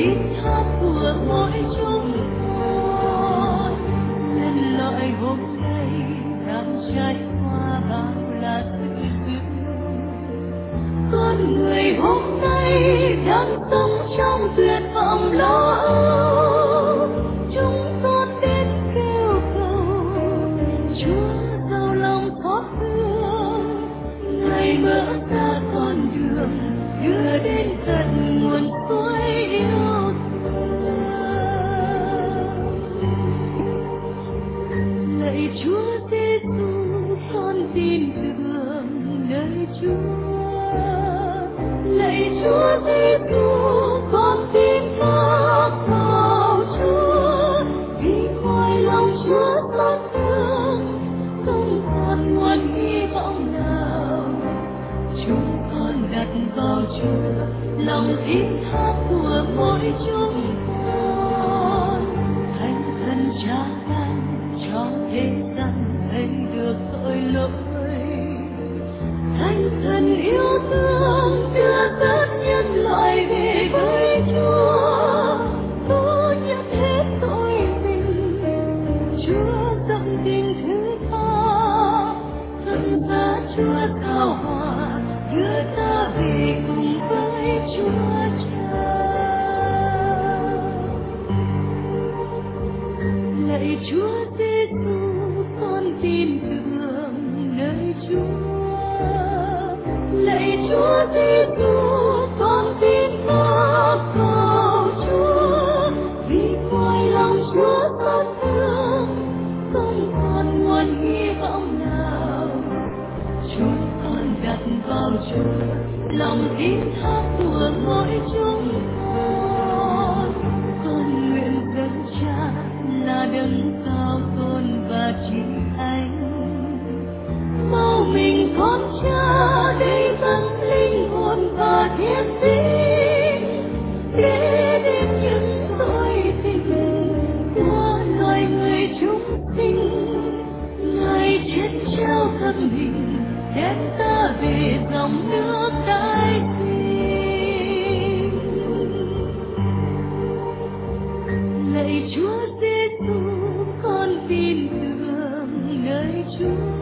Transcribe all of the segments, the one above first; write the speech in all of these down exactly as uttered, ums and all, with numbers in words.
thiết tha của mỗi chúng con. Nhân loại hôm nay đang trải qua bao là sự dữ, con người hôm nay đang sống trong tuyệt vọng lo âu. Chúng con đến kêu cầu Chúa giàu lòng xót thương, Ngài mở ra con đường đưa đến tận nguồn suối yêu thương. Lạy Chúa Giêsu, con tin tưởng nơi Chúa. Lạy Chúa Giêsu, con tin phước vào Chúa. Vì ngoài lòng Chúa xót thương, không còn nguồn hy vọng nào. Chúng con đặt vào Chúa lòng thiết tha của mỗi chúng con. Thánh thần Cha ban cho thế gian thấy được tội lỗi. Thánh thần yêu thương đưa tất nhân loại về với Chúa. Cứu nhập hết tội mình, Chúa dâng tình thứ tha. Thân giá Chúa cao hòa đưa ta về cùng với Chúa Cha. Lạy Chúa Giêsu, con tin tưởng nơi Chúa. Lạy Chúa Giêsu, con tin phước vào Chúa. Vì ngoài lòng Chúa xót thương, không còn nguồn hy vọng nào. Chúng con đặt vào Chúa lòng thiết tha của mỗi chúng con. Con nguyện dân Cha là đấng cao tôn và chỉ Anh. Mau mình con Cha để dâng linh hồn và thiết tính, để đến những tội tình của loài người chúng sinh. Ngài chết treo thân mình đem ta về dòng nước tái sinh. Lạy Chúa Giêsu, con tin tưởng nơi Chúa.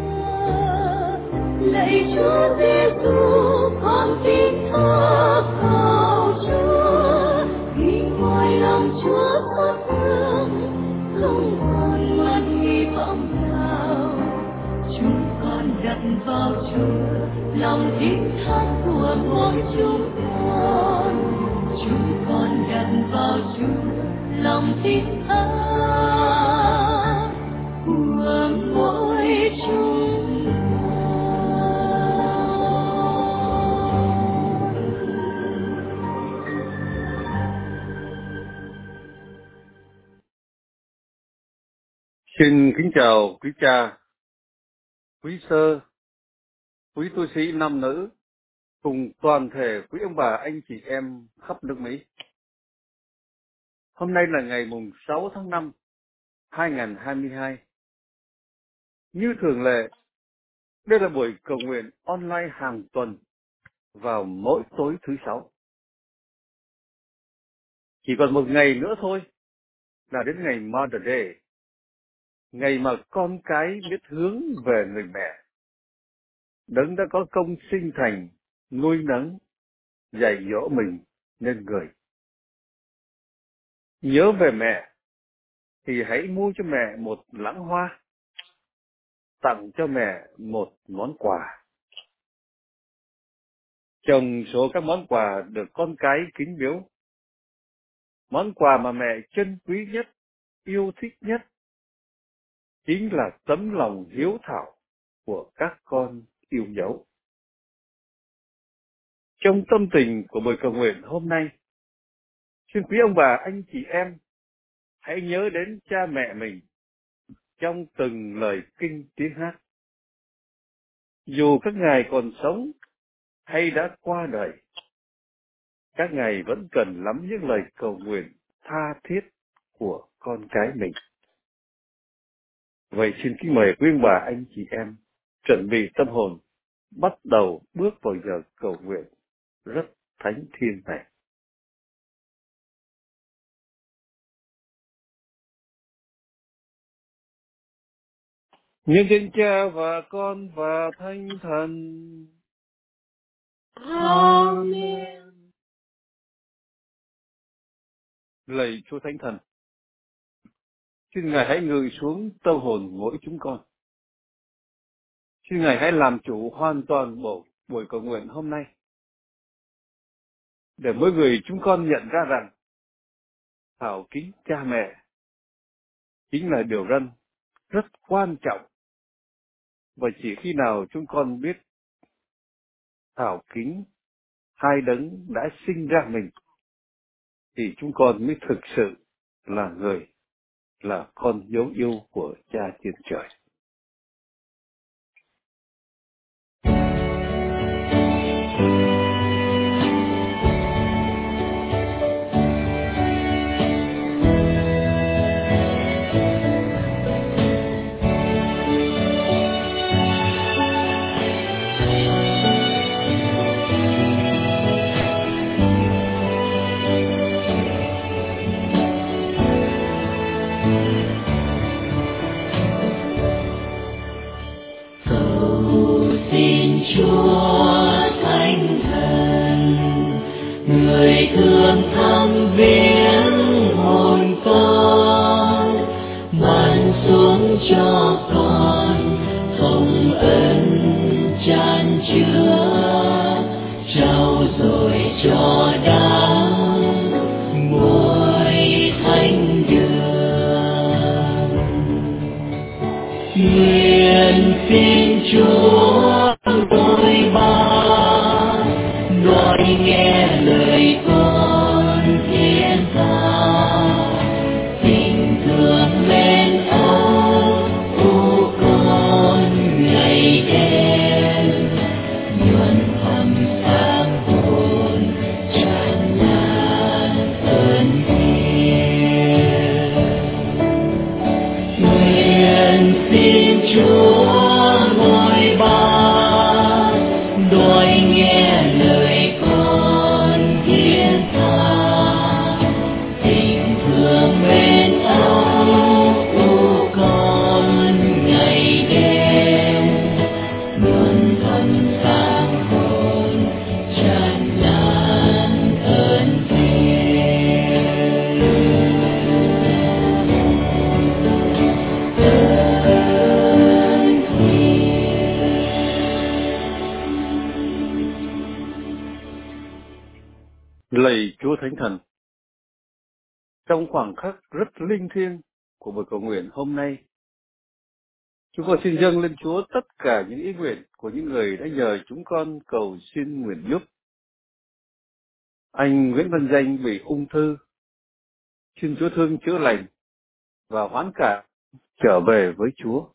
Lạy Chúa Giêsu, con tin thác vào Chúa. Vì ngoài lòng Chúa xót thương, không còn nguồn hy vọng nào. Chúng con đặt vào Chúa lòng thiết tha của mỗi chúng con. Chúng con đặt vào Chúa lòng thiết tha của mỗi chúng con. Xin kính chào quý cha, quý sơ, quý tu sĩ nam nữ, cùng toàn thể quý ông bà anh chị em khắp nước Mỹ. Hôm nay là ngày mùng sáu tháng năm, hai nghìn không trăm hai mươi hai. Như thường lệ, đây là buổi cầu nguyện online hàng tuần vào mỗi tối thứ sáu. Chỉ còn một ngày nữa thôi là đến ngày Mother Day, ngày mà con cái biết hướng về người mẹ, đấng đã có công sinh thành, nuôi nấng, dạy dỗ mình nên người. Nhớ về mẹ thì hãy mua cho mẹ một lẵng hoa, tặng cho mẹ một món quà. Trong số các món quà được con cái kính biếu, món quà mà mẹ trân quý nhất, yêu thích nhất chính là tấm lòng hiếu thảo của các con yêu dấu. Trong tâm tình của buổi cầu nguyện hôm nay, xin quý ông bà anh chị em hãy nhớ đến cha mẹ mình trong từng lời kinh tiếng hát. Dù các ngài còn sống hay đã qua đời, các ngài vẫn cần lắm những lời cầu nguyện tha thiết của con cái mình. Vậy xin kính mời quý ông bà anh chị em chuẩn bị tâm hồn, bắt đầu bước vào giờ cầu nguyện rất thánh thiêng này. nhân danh Cha và Con và Thánh Thần. Amen. Lạy Chúa Thánh Thần, xin Ngài hãy ngự xuống tâm hồn mỗi chúng con. Xin Ngài hãy làm chủ hoàn toàn bộ buổi cầu nguyện hôm nay, để mỗi người chúng con nhận ra rằng thảo kính cha mẹ chính là điều răn rất quan trọng, và chỉ khi nào chúng con biết thảo kính hai đấng đã sinh ra mình, thì chúng con mới thực sự là người, là con dấu yêu của Cha trên trời. Xin Chúa Thánh Thần, người thương thăm viếng hồn con, ban xuống cho con hồng ân chan chứa, trao dồi cho đắng muối thánh đường. Nguyện xin Chúa đôi ba, nói nghe lời con thiên tha, tình thương mến ơn của con ngày đêm, nhuần thầm sáng hồn tràn lan ơn thiêng. Nguyện xin Chúa ngôi ba, đôi nghe lời con thiên tha, tình thương mến ơn của con ngày đêm, luôn thầm sáng hồn tràn lan ơn thiêng. Ơn thiêng. Lạy Chúa Thánh Thần, trong khoảng khắc rất linh thiêng của buổi cầu nguyện hôm nay, chúng con xin dâng lên Chúa tất cả những ý nguyện của những người đã nhờ chúng con cầu xin nguyện giúp. Anh Nguyễn Văn Danh bị ung thư, xin Chúa thương chữa lành và hoán cả trở về với Chúa.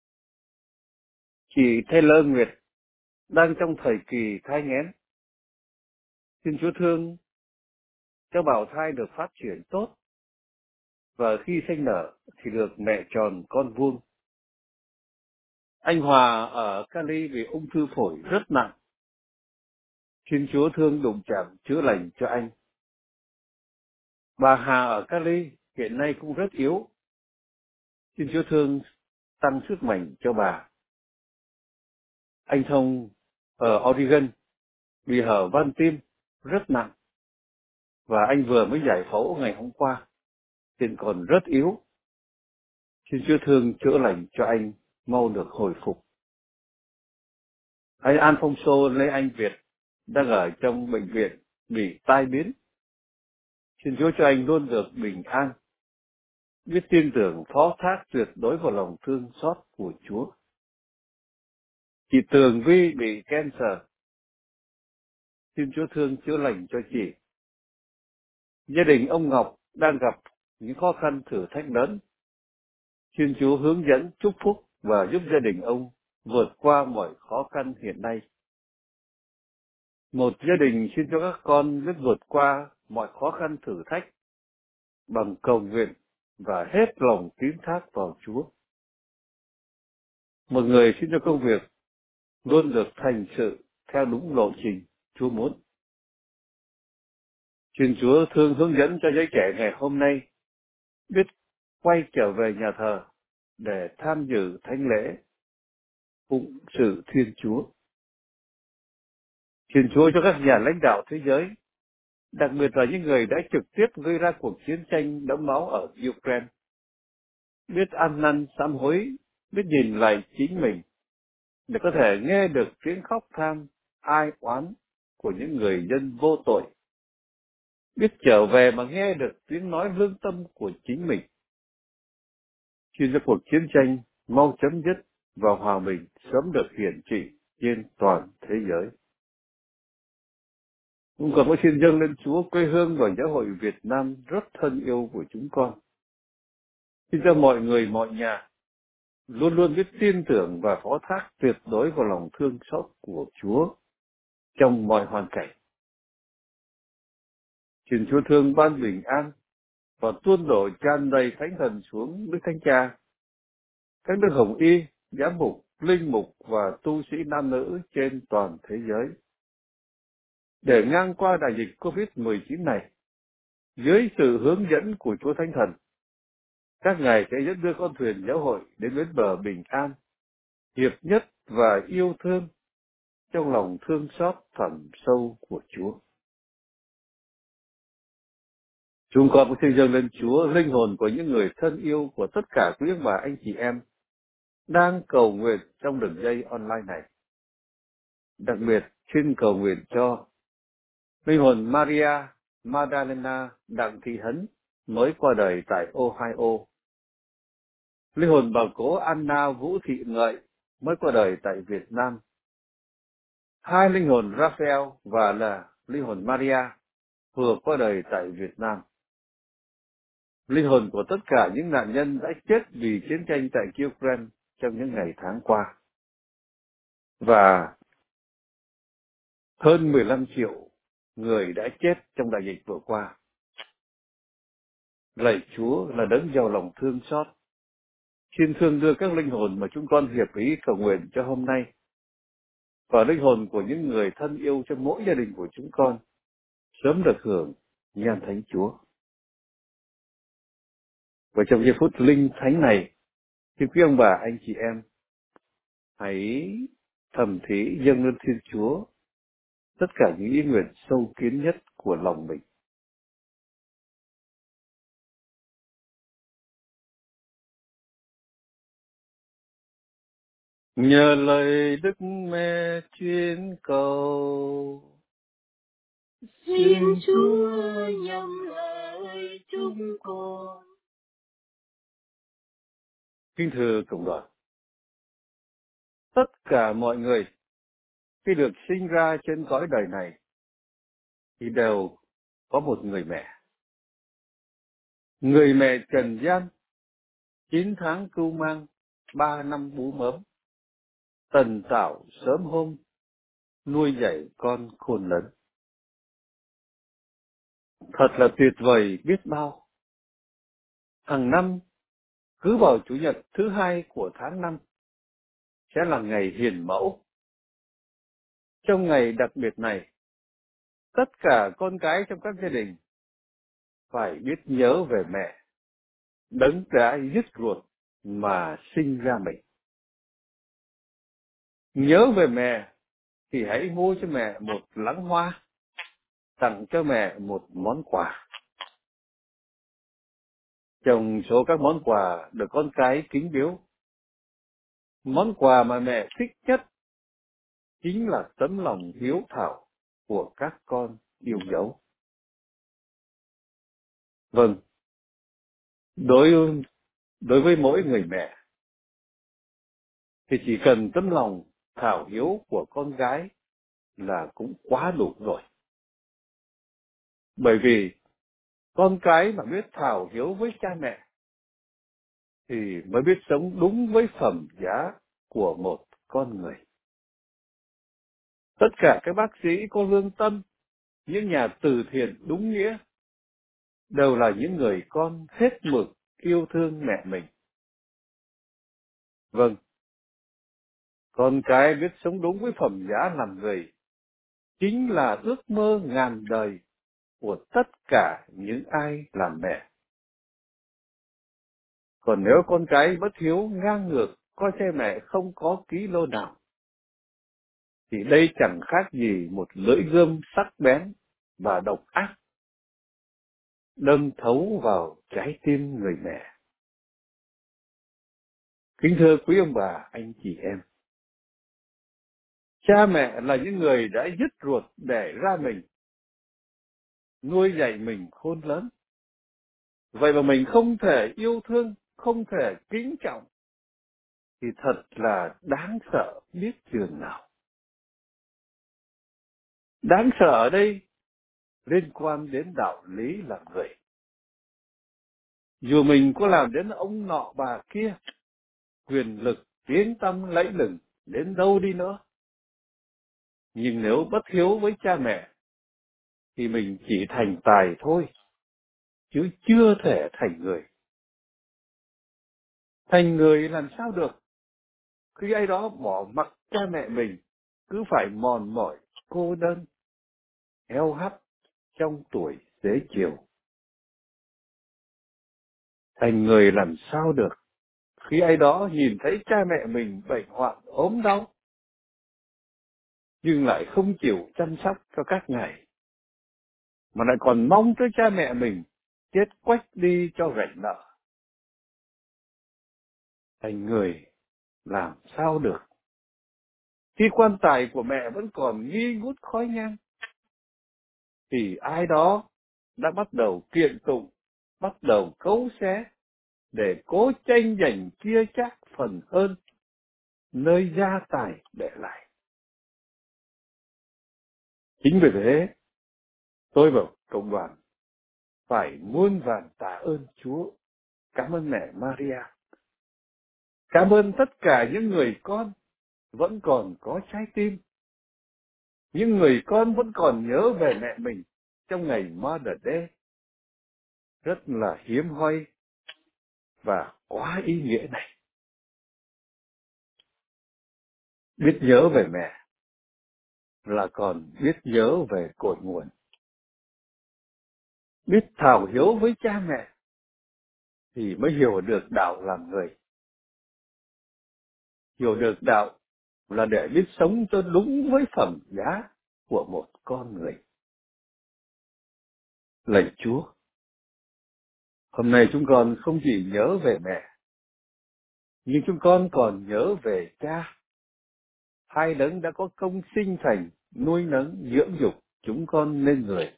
Chị Taylor Nguyệt đang trong thời kỳ thai nghén, xin Chúa thương cho bào thai được phát triển tốt, và khi sinh nở thì được mẹ tròn con vuông. Anh Hòa ở Cali bị ung thư phổi rất nặng, xin Chúa thương đụng chạm chữa lành cho anh. Bà Hà ở Cali hiện nay cũng rất yếu, xin Chúa thương tăng sức mạnh cho bà. Anh Thông ở Oregon bị hở van tim rất nặng, và anh vừa mới giải phẫu ngày hôm qua, hiện còn rất yếu, xin Chúa thương chữa lành cho anh mau được hồi phục. Anh Alfonso Lê Anh Việt đang ở trong bệnh viện bị tai biến, xin Chúa cho anh luôn được bình an, biết tin tưởng phó thác tuyệt đối vào lòng thương xót của Chúa. Chị Tường Vi bị cancer, xin Chúa thương chữa lành cho chị. Gia đình ông Ngọc đang gặp những khó khăn thử thách lớn, xin Chúa hướng dẫn chúc phúc và giúp gia đình ông vượt qua mọi khó khăn hiện nay. Một gia đình xin cho các con biết vượt qua mọi khó khăn thử thách bằng cầu nguyện và hết lòng tín thác vào Chúa. Một người xin cho công việc luôn được thành sự theo đúng lộ trình Chúa muốn. Xin Chúa thương hướng dẫn cho giới trẻ ngày hôm nay biết quay trở về nhà thờ để tham dự thánh lễ phụng sự Thiên Chúa. Thiên Chúa cho các nhà lãnh đạo thế giới, đặc biệt là những người đã trực tiếp gây ra cuộc chiến tranh đẫm máu ở Ukraine, biết ăn năn sám hối, biết nhìn lại chính mình để có thể nghe được tiếng khóc than, ai oán của những người dân vô tội, biết trở về mà nghe được tiếng nói lương tâm của chính mình. Xin cho cuộc chiến tranh mau chấm dứt và hòa bình sớm được hiển trị trên toàn thế giới. Cũng còn có xin dâng lên Chúa quê hương và giáo hội Việt Nam rất thân yêu của chúng con. Xin cho mọi người, mọi nhà luôn luôn biết tin tưởng và phó thác tuyệt đối vào lòng thương xót của Chúa trong mọi hoàn cảnh. Xin Chúa thương ban bình an và tuôn đổ tràn đầy thánh thần xuống Đức Thánh Cha, các đức hồng y, giám mục, linh mục và tu sĩ nam nữ trên toàn thế giới. Để ngang qua đại dịch covid mười chín này, dưới sự hướng dẫn của Chúa Thánh Thần, các ngài sẽ dẫn đưa con thuyền giáo hội đến bến bờ bình an, hiệp nhất và yêu thương trong lòng thương xót thẳm sâu của Chúa. Chúng con cũng xin dâng lên Chúa linh hồn của những người thân yêu của tất cả quý ông bà anh chị em đang cầu nguyện trong đường dây online này. Đặc biệt xin cầu nguyện cho linh hồn Maria Magdalena Đặng Thị Hấn mới qua đời tại Ohio, linh hồn bà cố Anna Vũ Thị Ngợi mới qua đời tại Việt Nam, hai linh hồn Raphael và là linh hồn Maria vừa qua đời tại Việt Nam, linh hồn của tất cả những nạn nhân đã chết vì chiến tranh tại Ukraine trong những ngày tháng qua, và hơn mười lăm triệu người đã chết trong đại dịch vừa qua. Lạy Chúa là đấng giàu lòng thương xót, xin thương đưa các linh hồn mà chúng con hiệp ý cầu nguyện cho hôm nay, và linh hồn của những người thân yêu trong mỗi gia đình của chúng con sớm được hưởng nhan thánh Chúa. Và trong giây phút linh thánh này, xin quý ông bà anh chị em hãy thầm thí dâng lên Thiên Chúa tất cả những ý nguyện sâu kín nhất của lòng mình. Nhờ lời Đức Mẹ chuyên cầu, Xin Chúa nhầm lời chúng con. Kính thưa cộng đoàn, tất cả mọi người khi được sinh ra trên cõi đời này thì đều có một người mẹ. Người mẹ trần gian, chín tháng cưu mang, ba năm bú mớm, tần tảo sớm hôm, nuôi dạy con khôn lớn. Thật là tuyệt vời biết bao. Hàng năm, cứ vào Chủ nhật thứ hai của tháng năm sẽ là ngày hiền mẫu. Trong ngày đặc biệt này, tất cả con cái trong các gia đình phải biết nhớ về mẹ, đấng đã dứt ruột mà sinh ra mình. Nhớ về mẹ thì hãy mua cho mẹ một lẵng hoa, tặng cho mẹ một món quà. Trong số các món quà được con cái kính biếu, món quà mà mẹ thích nhất chính là tấm lòng hiếu thảo của các con yêu dấu. Vâng, đối đối với mỗi người mẹ thì chỉ cần tấm lòng thảo hiếu của con gái là cũng quá đủ rồi. Bởi vì con cái mà biết thảo hiếu với cha mẹ thì mới biết sống đúng với phẩm giá của một con người. Tất cả các bác sĩ có lương tâm, những nhà từ thiện đúng nghĩa, đều là những người con hết mực yêu thương mẹ mình. Vâng, con cái biết sống đúng với phẩm giá làm người chính là ước mơ ngàn đời của tất cả những ai làm mẹ. Còn nếu con cái bất hiếu ngang ngược, coi cha mẹ không có ký lô nào, thì đây chẳng khác gì một lưỡi gươm sắc bén và độc ác đâm thấu vào trái tim người mẹ. Kính thưa quý ông bà, anh chị em, cha mẹ là những người đã dứt ruột đẻ ra mình, nuôi dạy mình khôn lớn. Vậy mà mình không thể yêu thương, không thể kính trọng, thì thật là đáng sợ biết chừng nào. Đáng sợ ở đây liên quan đến đạo lý làm người. Dù mình có làm đến ông nọ bà kia, quyền lực, tiếng tăm lẫy lừng đến đâu đi nữa, nhưng nếu bất hiếu với cha mẹ, thì mình chỉ thành tài thôi, chứ chưa thể thành người. Thành người làm sao được khi ai đó bỏ mặc cha mẹ mình, cứ phải mòn mỏi, cô đơn, eo hắt trong tuổi xế chiều. Thành người làm sao được khi ai đó nhìn thấy cha mẹ mình bệnh hoạn ốm đau, nhưng lại không chịu chăm sóc cho các ngài, mà lại còn mong tới cha mẹ mình chết quách đi cho gánh nợ. Thành người làm sao được khi quan tài của mẹ vẫn còn nghi ngút khói nhang, thì ai đó đã bắt đầu kiện tụng, bắt đầu cấu xé để cố tranh giành chia chác phần hơn nơi gia tài để lại. Chính vì thế, tôi và cộng đoàn phải muôn vàn tạ ơn Chúa, cảm ơn mẹ Maria, cảm ơn tất cả những người con vẫn còn có trái tim, những người con vẫn còn nhớ về mẹ mình trong ngày Mother Day, rất là hiếm hoi và quá ý nghĩa này. Biết nhớ về mẹ là còn biết nhớ về cội nguồn. Biết thảo hiếu với cha mẹ thì mới hiểu được đạo làm người. Hiểu được đạo là để biết sống cho đúng với phẩm giá của một con người. Lạy Chúa, hôm nay chúng con không chỉ nhớ về mẹ, nhưng chúng con còn nhớ về cha. Hai đấng đã có công sinh thành, nuôi nấng, dưỡng dục chúng con nên người.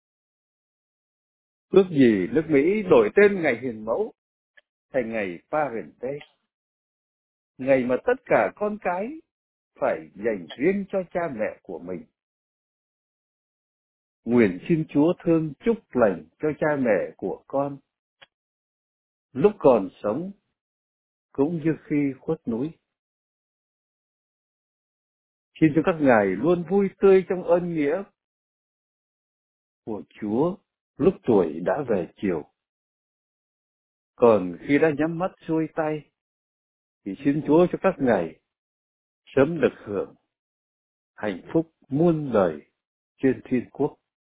Ước gì nước Mỹ đổi tên ngày Hiền Mẫu thành ngày Parent Day, ngày mà tất cả con cái phải dành riêng cho cha mẹ của mình. Nguyện xin Chúa thương chúc lành cho cha mẹ của con, lúc còn sống cũng như khi khuất núi. Xin cho các ngài luôn vui tươi trong ơn nghĩa của Chúa lúc tuổi đã về chiều. Còn khi đã nhắm mắt xuôi tay, thì xin Chúa cho các ngài sớm được hưởng hạnh phúc muôn đời trên thiên quốc.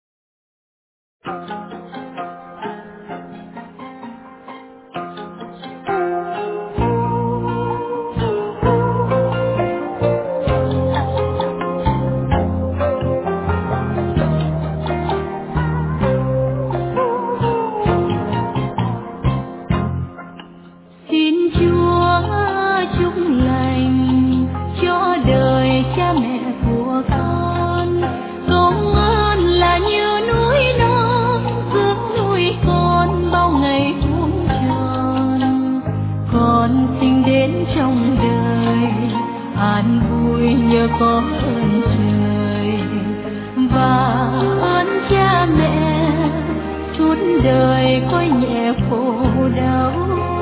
Xin Chúa chúc lành cho đời cha mẹ của con. Công ơn là như núi non dưỡng nuôi con bao ngày muôn tròn. Con sinh đến trong đời an vui nhờ có ơn trời và ơn cha mẹ, suốt đời coi nhẹ khổ đau.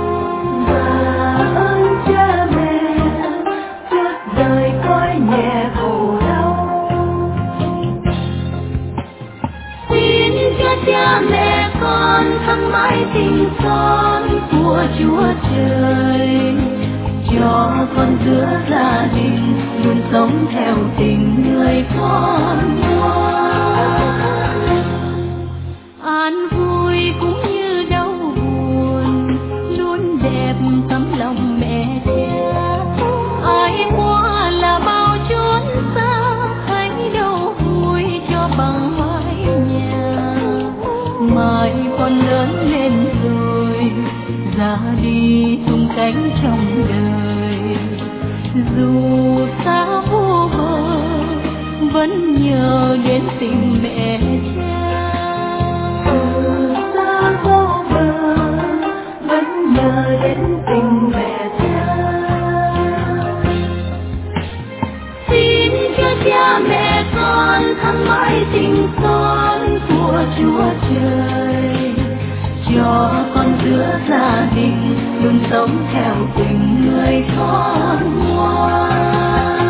Ơn cha mẹ suốt đời coi nhẹ khổ đau. Xin cho cha mẹ con thăng mãi tình con của Chúa Trời, cho con giữa gia đình luôn sống theo tình người con ngoan. An vui cũng như đau buồn luôn đẹp con lớn lên rồi, ra đi tung cánh trong đời. Dù xa vô bờ, vẫn nhớ đến tình mẹ cha. Dù xa vô bờ, vẫn nhớ đến tình mẹ cha. Xin cho cha mẹ con thắm mãi tình son của Chúa Trời, cho con giữa gia đình luôn sống theo tình người con ngoan.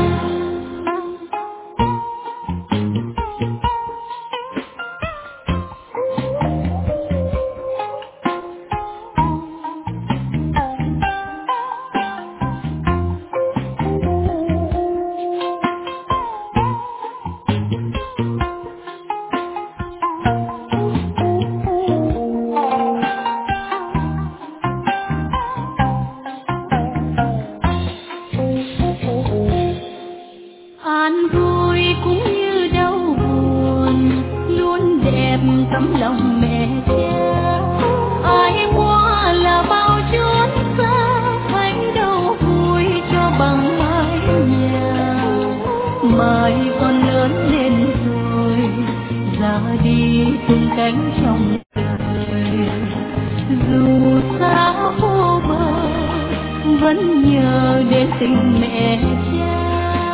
An vui cũng như đau buồn, luôn đẹp tấm lòng mẹ cha. Ai qua là bao chốn xa, thánh đâu vui cho bằng mái nhà. Mai con lớn lên rồi, ra đi tung cánh trong đời. Dù xa vô bờ, vẫn nhớ đến tình mẹ cha.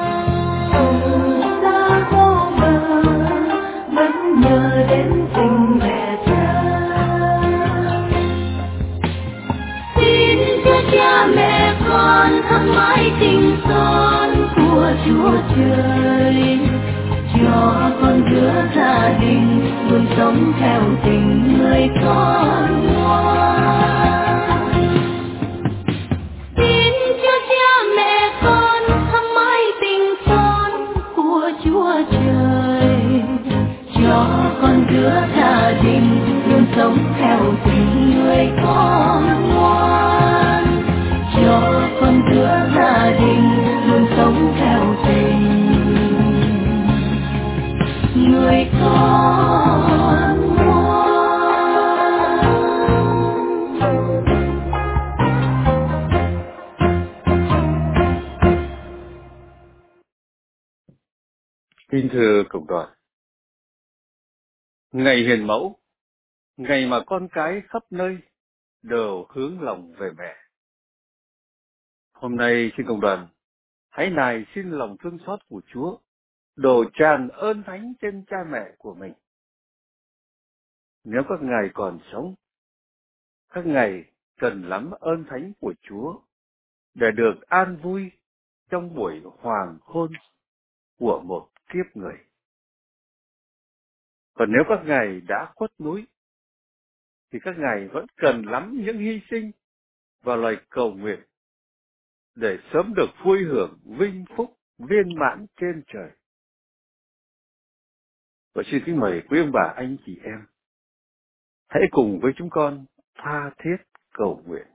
Xa vô bờ, vẫn nhớ đến tình mẹ cha. Xin cho cha mẹ con thắm mãi tình son của Chúa Trời, cho con giữa gia đình luôn sống theo tình người con ngoan. Xin cho cha mẹ con thắm mãi tình son của Chúa Trời, cho con giữa gia đình luôn sống theo tình người con ngoan. Cho con giữa gia đình luôn sống theo tình người con ngoan. Kính thưa cộng đoàn, ngày hiền mẫu, ngày mà con cái khắp nơi đều hướng lòng về mẹ. Hôm nay xin cộng đoàn hãy nài xin lòng thương xót của Chúa đổ tràn ơn thánh trên cha mẹ của mình. Nếu các ngài còn sống, các ngài cần lắm ơn thánh của Chúa để được an vui trong buổi hoàng hôn của một kiếp người. Còn nếu các ngài đã khuất núi, thì các ngài vẫn cần lắm những hy sinh và lời cầu nguyện để sớm được vui hưởng vinh phúc viên mãn trên trời. Và xin kính mời quý ông bà anh chị em hãy cùng với chúng con tha thiết cầu nguyện.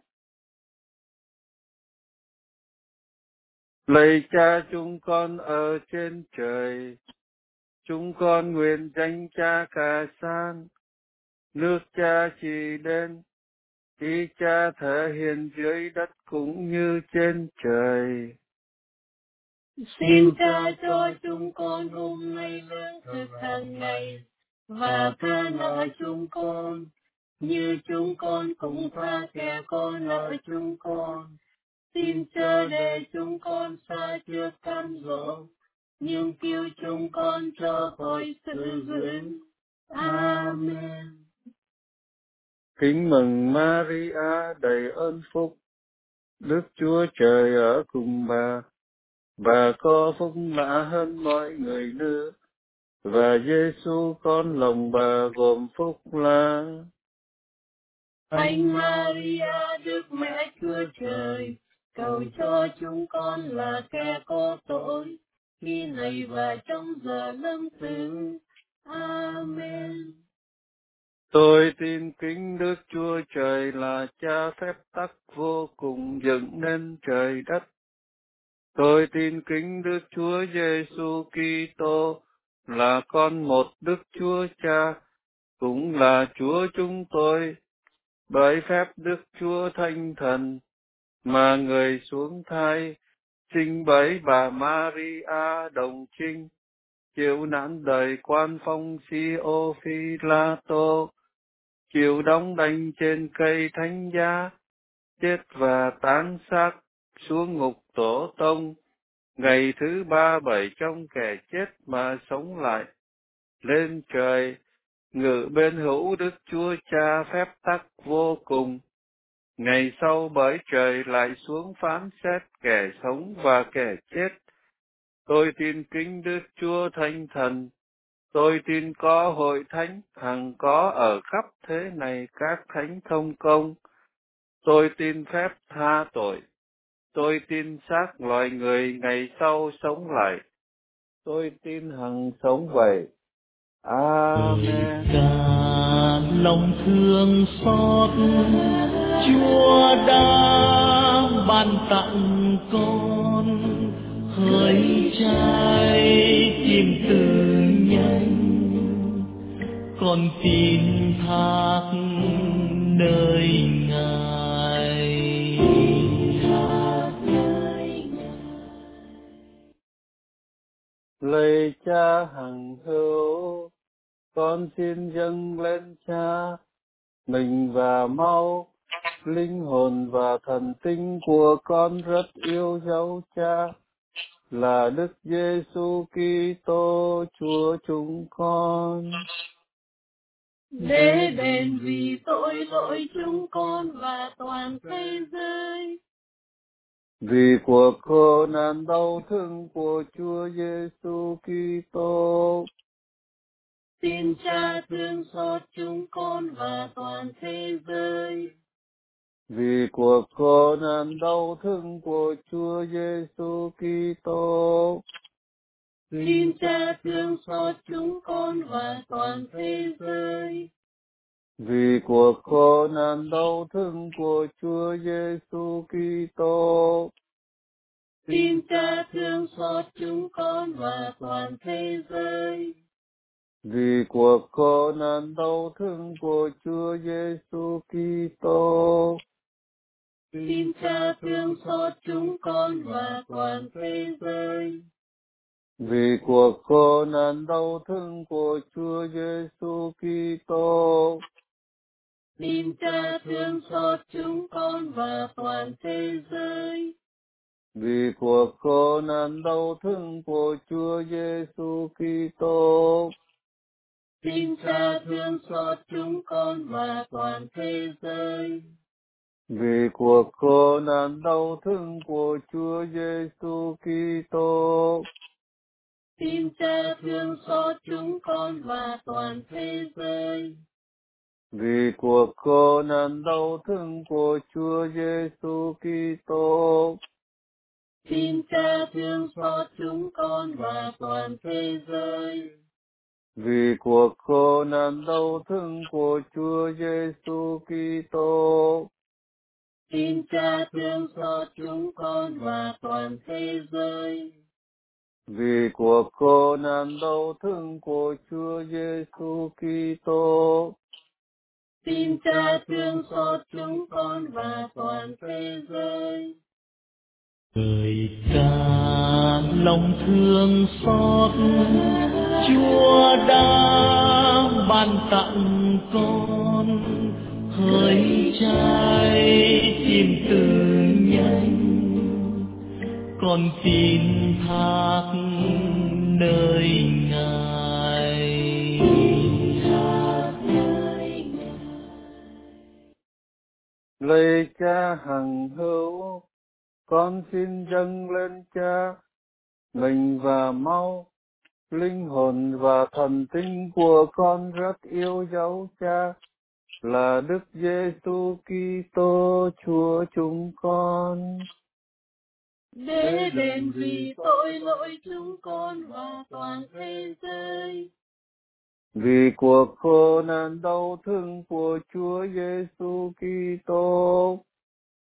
Lạy Cha chúng con ở trên trời, chúng con nguyện danh Cha cả san, nước Cha chỉ đến, ý Cha thể hiện dưới đất cũng như trên trời. Xin Cha cho chúng con hôm nay lương thực hàng ngày, và tha nợ chúng con, như chúng con cũng tha kẻ có nợ chúng con. Xin Cha để chúng con xa trước cám dỗ, nhưng cứu chúng con cho khỏi sự dữ. Amen. Kính mừng Maria đầy ơn phúc, Đức Chúa Trời ở cùng bà. Bà có phúc lạ hơn mọi người nữa, và Giêsu con lòng bà gồm phúc là. Thánh Maria, Đức Mẹ Chúa Trời, cầu cho chúng con là kẻ có tội, khi này và trong giờ lâm tử. Amen. Tôi tin kính Đức Chúa Trời là Cha phép tắc vô cùng dựng nên trời đất. Tôi tin kính Đức Chúa Giêsu Kitô là con một Đức Chúa Cha, cũng là Chúa chúng tôi, bởi phép Đức Chúa Thánh Thần, mà người xuống thai, sinh bởi bà Maria đồng trinh, chịu nạn đời quan phong Si-ô Phi-la-tô, chịu đóng đinh trên cây thánh giá, chết và táng xác xuống ngục tổ tông, ngày thứ ba bảy trong kẻ chết mà sống lại, lên trời, ngự bên hữu Đức Chúa Cha phép tắc vô cùng. Ngày sau bởi trời lại xuống phán xét kẻ sống và kẻ chết. Tôi tin kính Đức Chúa Thánh Thần. Tôi tin có hội thánh hằng có ở khắp thế này các thánh thông công. Tôi tin phép tha tội. Tôi tin xác loài người ngày sau sống lại. Tôi tin hằng sống vậy. Amen. Cả lòng thương xót Chúa đã ban tặng con, hỡi trái tim từ nhanh, con tin thác nơi Ngài. Lạy Cha hằng hữu, con xin dâng lên Cha mình và mau, linh hồn và thần tinh của con rất yêu dấu Cha, là Đức Giêsu Kitô Chúa chúng con. Để đền vì tội lỗi chúng con và toàn thế giới. Vì cuộc khổ nạn đau thương của Chúa Giêsu Kitô, Xin Cha thương xót chúng con và toàn thế giới. vì cuộc khổ nạn đau thương của Chúa Giêsu Kitô, Xin Cha thương xót chúng con và toàn thế giới. vì cuộc khổ nạn đau thương của Chúa Giêsu Kitô, Xin Cha thương xót chúng con và toàn thế giới. vì cuộc khổ nạn đau thương của Chúa Giêsu Kitô, Xin Cha thương xót chúng con và toàn thế giới. vì cuộc khổ nạn đau thương của Chúa Giêsu Kitô, Xin Cha thương xót chúng con và toàn thế giới. vì cuộc khổ nạn đau thương của Chúa Giêsu Kitô, Xin Cha thương xót chúng con và toàn thế giới. vì cuộc khổ nạn đau thương của Chúa Giêsu Kitô, Xin Cha thương xót chúng con và toàn thế giới. vì cuộc khổ nạn đau thương của Chúa Giêsu Kitô, Xin Cha thương xót chúng con và toàn thế giới. vì cuộc khổ nạn đau thương của Chúa Giêsu Kitô, Xin Cha thương xót chúng con và toàn thế giới. vì cuộc khổ nạn đau thương của Chúa Giêsu Kitô, Xin Cha thương xót chúng con và toàn thế giới. Người ca lòng thương xót Chúa đã ban tặng con, hỡi trái tim từ nhanh, con tin thác nơi Ngài. Lạy Cha hằng hữu, con xin dâng lên Cha mình và mau, linh hồn và thần tinh của con rất yêu dấu Cha, là Đức Giêsu Kitô Chúa chúng con. Để đền vì tội lỗi chúng con và toàn thế giới. Vì cuộc khổ nạn đau thương của Chúa Giêsu Kitô,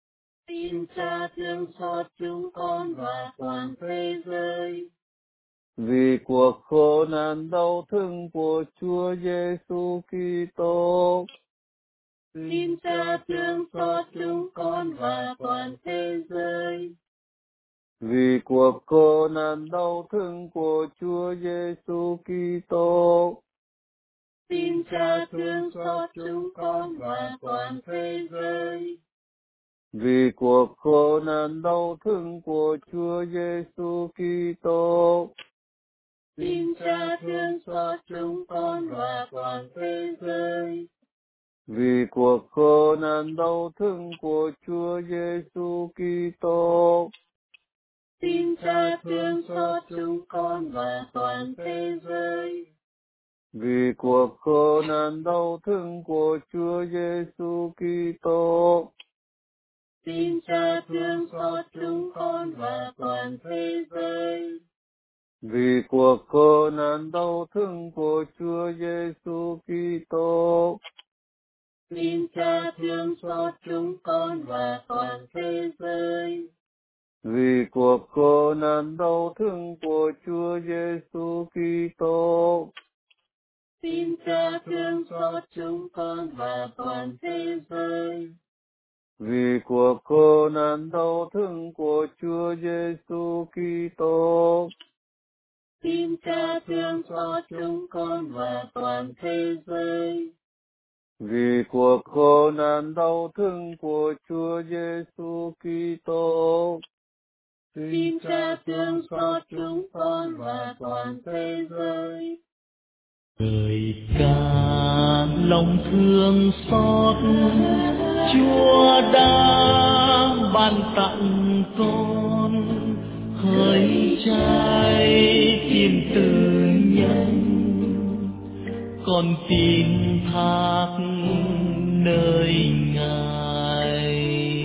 Xin Cha thương xót chúng con và toàn thế giới. vì cuộc khổ nạn đau thương của Chúa Giêsu Kitô. Xin Cha thương xót chúng con và toàn thế giới. Vì cuộc khổ nạn đau thương của Chúa Giêsu Kitô. Xin Cha thương xót chúng con và toàn thế giới. Vì cuộc khổ nạn đau thương của Chúa Giêsu Kitô. Xin Cha thương xót chúng con và toàn thế giới. Vì cuộc khổ nạn đau thương của Chúa Giêsu Kitô. Xin Cha thương xót chúng con và toàn thế giới. Vì cuộc khổ nạn đau thương của Chúa Giêsu Kitô. Xin Cha thương xót chúng con và toàn thế giới. Vì cuộc khổ nạn đau thương của Chúa Giêsu Kitô. Xin Cha thương xót chúng con và toàn thế giới. Vì cuộc khổ nạn đau thương của Chúa Giêsu Kitô. Xin Cha thương xót chúng con và toàn thế giới. Vì cuộc khổ nạn đau thương của Chúa Giêsu Kitô. Xin Cha thương xót chúng con và toàn thế giới. Vì cuộc khổ nạn đau thương của Chúa Giêsu Kitô. Xin Cha thương xót chúng con và toàn thế giới. Lời ca lòng thương xót Chúa đã ban tặng con hỡi trái tim từ nhân, con tin thác nơi Ngài.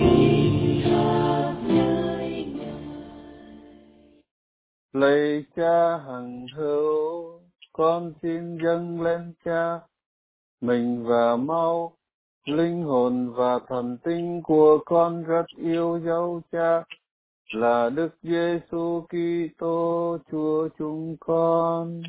Lạy Cha hằng hữu, con xin dâng lên Cha mình và máu, linh hồn và thần tinh của con rất yêu dấu Cha là Đức Giêsu Kitô Chúa chúng con.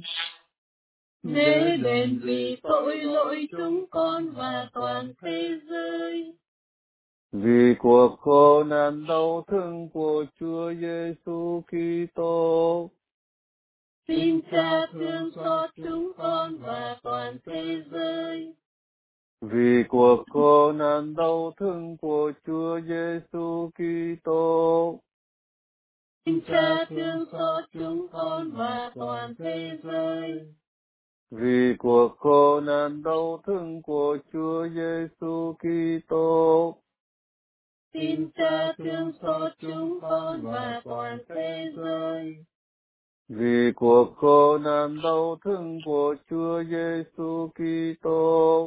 Để đền vì tội lỗi chúng con và toàn thế giới. Vì cuộc khổ nạn đau thương của Chúa Giêsu Kitô. Xin Cha thương xót chúng con và toàn thế giới. Vì cuộc khổ nạn đau thương của Chúa Giêsu Kitô. Xin Cha thương xót chúng con và toàn thế giới. Vì cuộc khổ nạn đau thương của Chúa Giêsu Kitô. Xin Cha thương xót chúng con và toàn thế giới. Vì cuộc khổ nạn đau thương của Chúa Giêsu Kitô.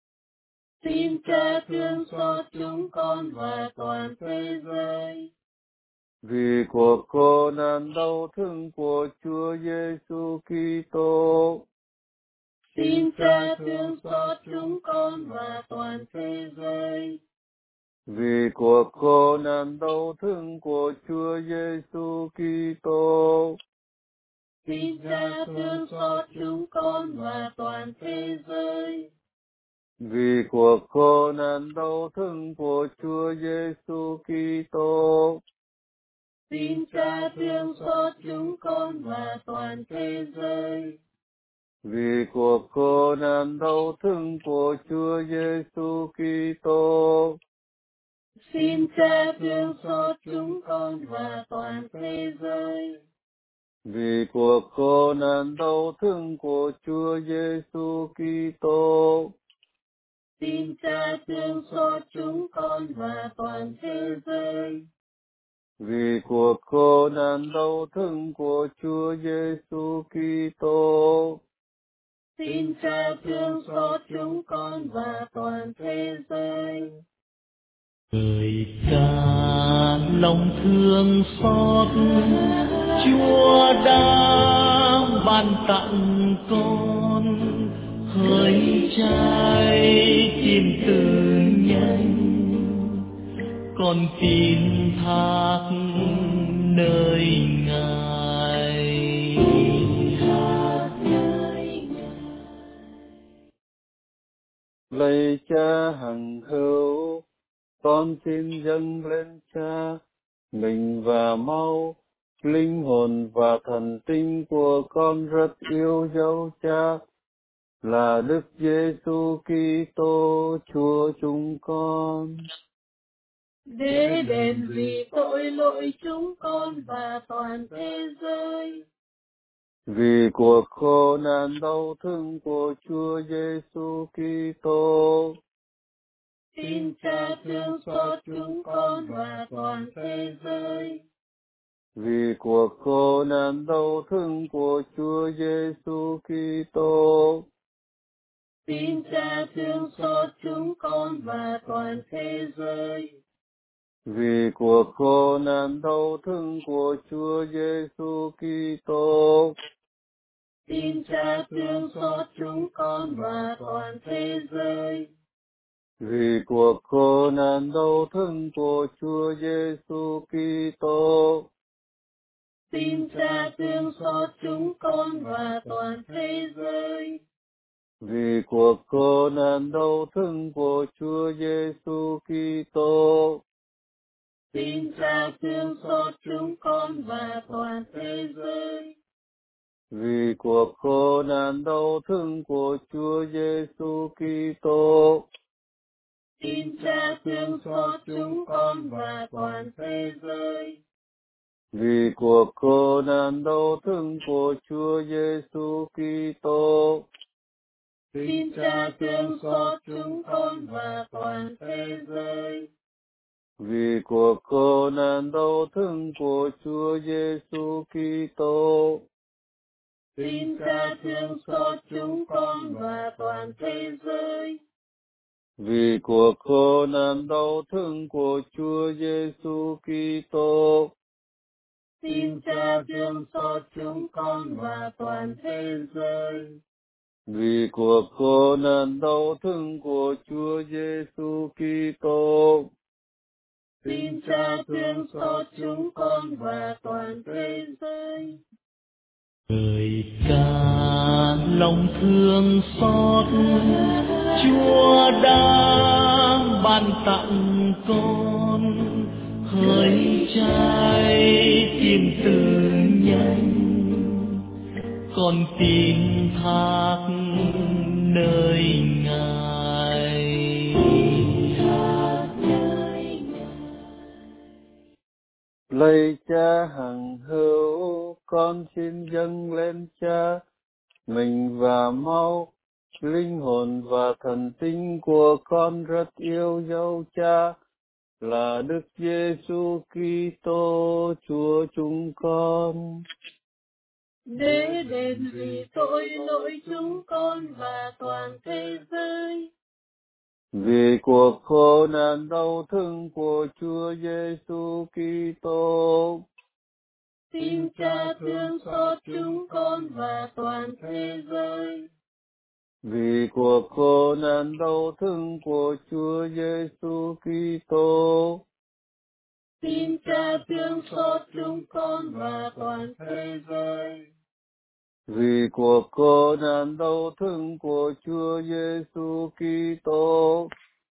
Xin Cha thương xót chúng con và toàn thế giới. Vì cuộc khổ nạn đau thương của Chúa Giêsu Kitô. Xin Cha thương xót chúng con và toàn thế giới. Vì cuộc khổ nạn đau thương của Chúa Giêsu Kitô. Xin Cha thương xót chúng con và toàn thế giới. Vì cuộc khổ nạn đau thương của Chúa Giêsu Kitô. Xin Cha thương xót chúng con và toàn thế giới. Vì cuộc khổ nạn đau thương của Chúa Giêsu Kitô. Xin Cha thương xót chúng con và toàn thế giới. Vì cuộc khổ nạn đau thương của Chúa Giêsu Kitô. Xin Cha thương xót chúng con và toàn thế giới. Vì cuộc khổ nạn đau thương của Chúa Giêsu Kitô. Xin Cha thương xót chúng con và toàn thế giới. Lời ca lòng thương xót Chúa đã ban tặng con hỡi trái tim từ nhân, con tin thác nơi Ngài. Lạy Cha hằng hữu, con xin dâng lên Cha mình và máu, linh hồn và thần tinh của con rất yêu dấu Cha, là Đức Giêsu Kitô Chúa chúng con. Để đền vì tội lỗi chúng con và toàn thế giới. Vì cuộc khổ nạn đau thương của Chúa Giêsu Kitô, Xin Cha thương xót chúng con và toàn thế giới. vì cuộc khổ nạn đau thương của Chúa Giêsu Kitô, Xin Cha thương xót chúng con và toàn thế giới. vì cuộc khổ nạn đau thương của Chúa Giêsu Kitô, Xin Cha thương xót chúng con và toàn thế giới. vì cuộc khổ nạn đau thương của Chúa Giêsu Kitô, Xin Cha thương xót chúng con và toàn thế giới. vì cuộc khổ nạn đau thương của Chúa Giêsu Kitô, Xin Cha thương xót chúng con và toàn thế giới. vì cuộc khổ nạn đau thương của Chúa Giêsu Kitô, Xin Cha thương xót chúng con và toàn thế giới. vì cuộc khổ nạn đau thương của Chúa Giêsu Kitô, Xin Cha thương xót chúng con và toàn thế giới. vì cuộc khổ nạn đau thương của Chúa Giêsu Kitô, Xin Cha thương xót chúng con và toàn thế giới. vì cuộc khổ nạn đau thương của Chúa Giêsu Kitô, Xin Cha thương xót chúng con và toàn thế giới. vì cuộc khổ nạn đau thương của Chúa Giêsu Kitô, Xin Cha thương xót chúng con và toàn thế giới. Người cha lòng thương xót, Chúa đã ban tặng con hỡi trái tim từ nhân, con tin thác nơi Ngài. Lạy Cha hằng hữu, con xin dâng lên Cha mình và máu, linh hồn và thần tinh của con rất yêu dấu Cha, là Đức Giêsu Kitô Chúa chúng con. Để đền vì tội lỗi chúng con và toàn thế giới. Vì cuộc khổ nạn đau thương của Chúa Giêsu Kitô, Xin Cha thương xót chúng con và toàn thế giới. vì cuộc khổ nạn đau thương của Chúa Giêsu Kitô, Xin Cha thương xót chúng con và toàn thế giới. vì cuộc khổ nạn đau thương của Chúa Giêsu Kitô,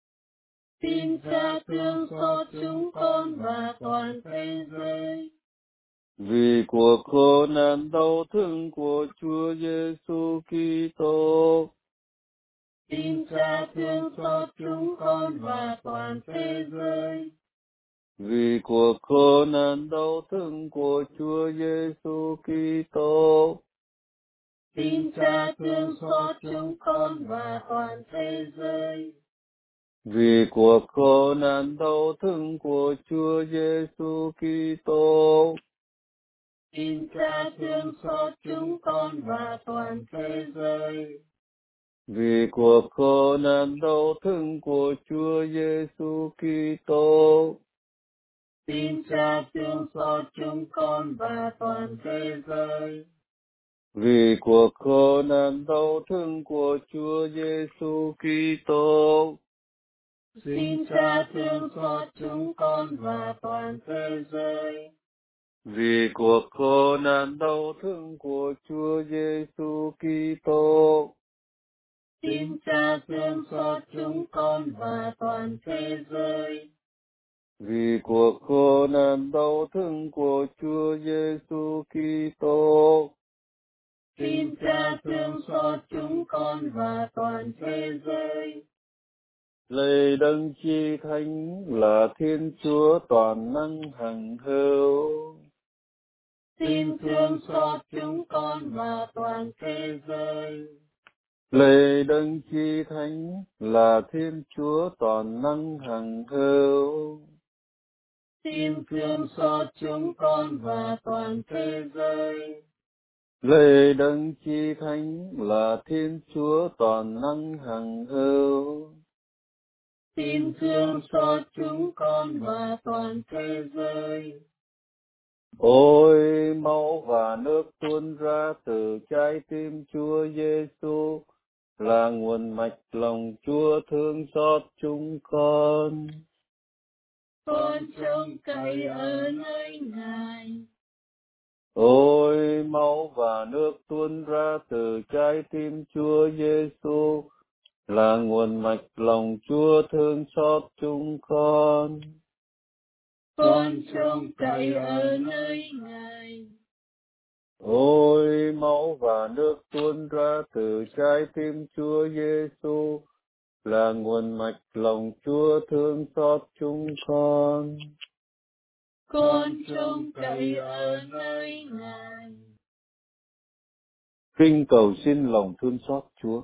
Xin Cha thương xót chúng con và toàn thế giới. vì cuộc khổ nạn đau thương của Chúa Giêsu Kitô, Xin Cha thương xót chúng con và toàn thế giới. vì cuộc khổ nạn đau thương của Chúa Giêsu Kitô, Xin Cha thương xót chúng con và toàn thế giới. vì cuộc khổ nạn đau thương của Chúa Giêsu Kitô, Xin Cha thương xót chúng con và toàn thế giới. vì cuộc khổ nạn đau thương của Chúa Giêsu Kitô, Xin Cha thương xót chúng con và toàn thế giới. vì cuộc khổ nạn đau thương của Chúa Giêsu Kitô, Xin Cha thương xót chúng con và toàn thế giới. vì cuộc khổ nạn đau thương của Chúa Giêsu Kitô, Xin Cha thương xót chúng con và toàn thế giới. Vì cuộc khổ nạn đau thương của Chúa Giêsu Kitô. Xin Cha thương xót chúng con và toàn thế giới. Lạy Đấng Chi Thánh là Thiên Chúa toàn năng hằng hữu. Xin thương xót chúng con và toàn thế giới. Lạy Đấng Chi Thánh là Thiên Chúa toàn năng hằng hữu. Xin thương xót chúng con và toàn thế giới. Lạy Đấng Chi Thánh là Thiên Chúa toàn năng hằng hữu. Xin thương xót chúng con và toàn thế giới. Ôi máu và nước tuôn ra từ trái tim Chúa Giêsu là nguồn mạch lòng Chúa thương xót chúng con. Con trông cậy ở nơi Ngài. Ôi máu và nước tuôn ra từ trái tim Chúa Giêsu là nguồn mạch lòng Chúa thương xót chúng con. Con trông cậy ở nơi Ngài. Ôi máu và nước tuôn ra từ trái tim Chúa Giêsu là nguồn mạch lòng Chúa thương xót chúng con. Con trông cậy ở nơi Ngài. Kinh cầu xin lòng thương xót Chúa.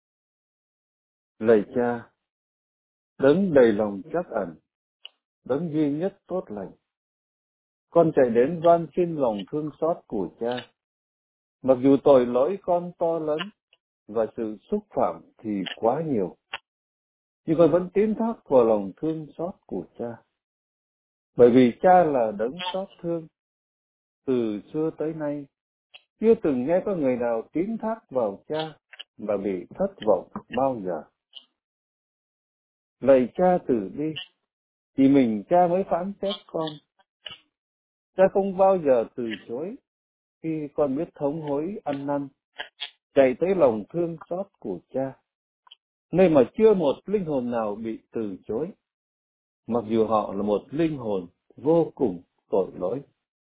Lạy Cha, Đấng đầy lòng trắc ẩn, Đấng duy nhất tốt lành, con chạy đến van xin lòng thương xót của Cha. Mặc dù tội lỗi con to lớn và sự xúc phạm thì quá nhiều, nhưng con vẫn tín thác vào lòng thương xót của Cha. Bởi vì Cha là Đấng xót thương, từ xưa tới nay chưa từng nghe có người nào tín thác vào Cha mà bị thất vọng bao giờ. Lạy Cha từ bi, chỉ mình Cha mới phán xét con. Cha không bao giờ từ chối khi con biết thống hối ăn năn, chạy tới lòng thương xót của Cha, nơi mà chưa một linh hồn nào bị từ chối, mặc dù họ là một linh hồn vô cùng tội lỗi.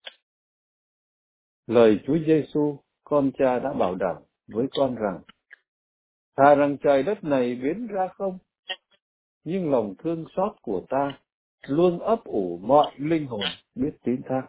Lời Chúa Giêsu, con Cha đã bảo đảm với con rằng, thà rằng trời đất này biến ra không, nhưng lòng thương xót của ta luôn ấp ủ mọi linh hồn biết tín thác.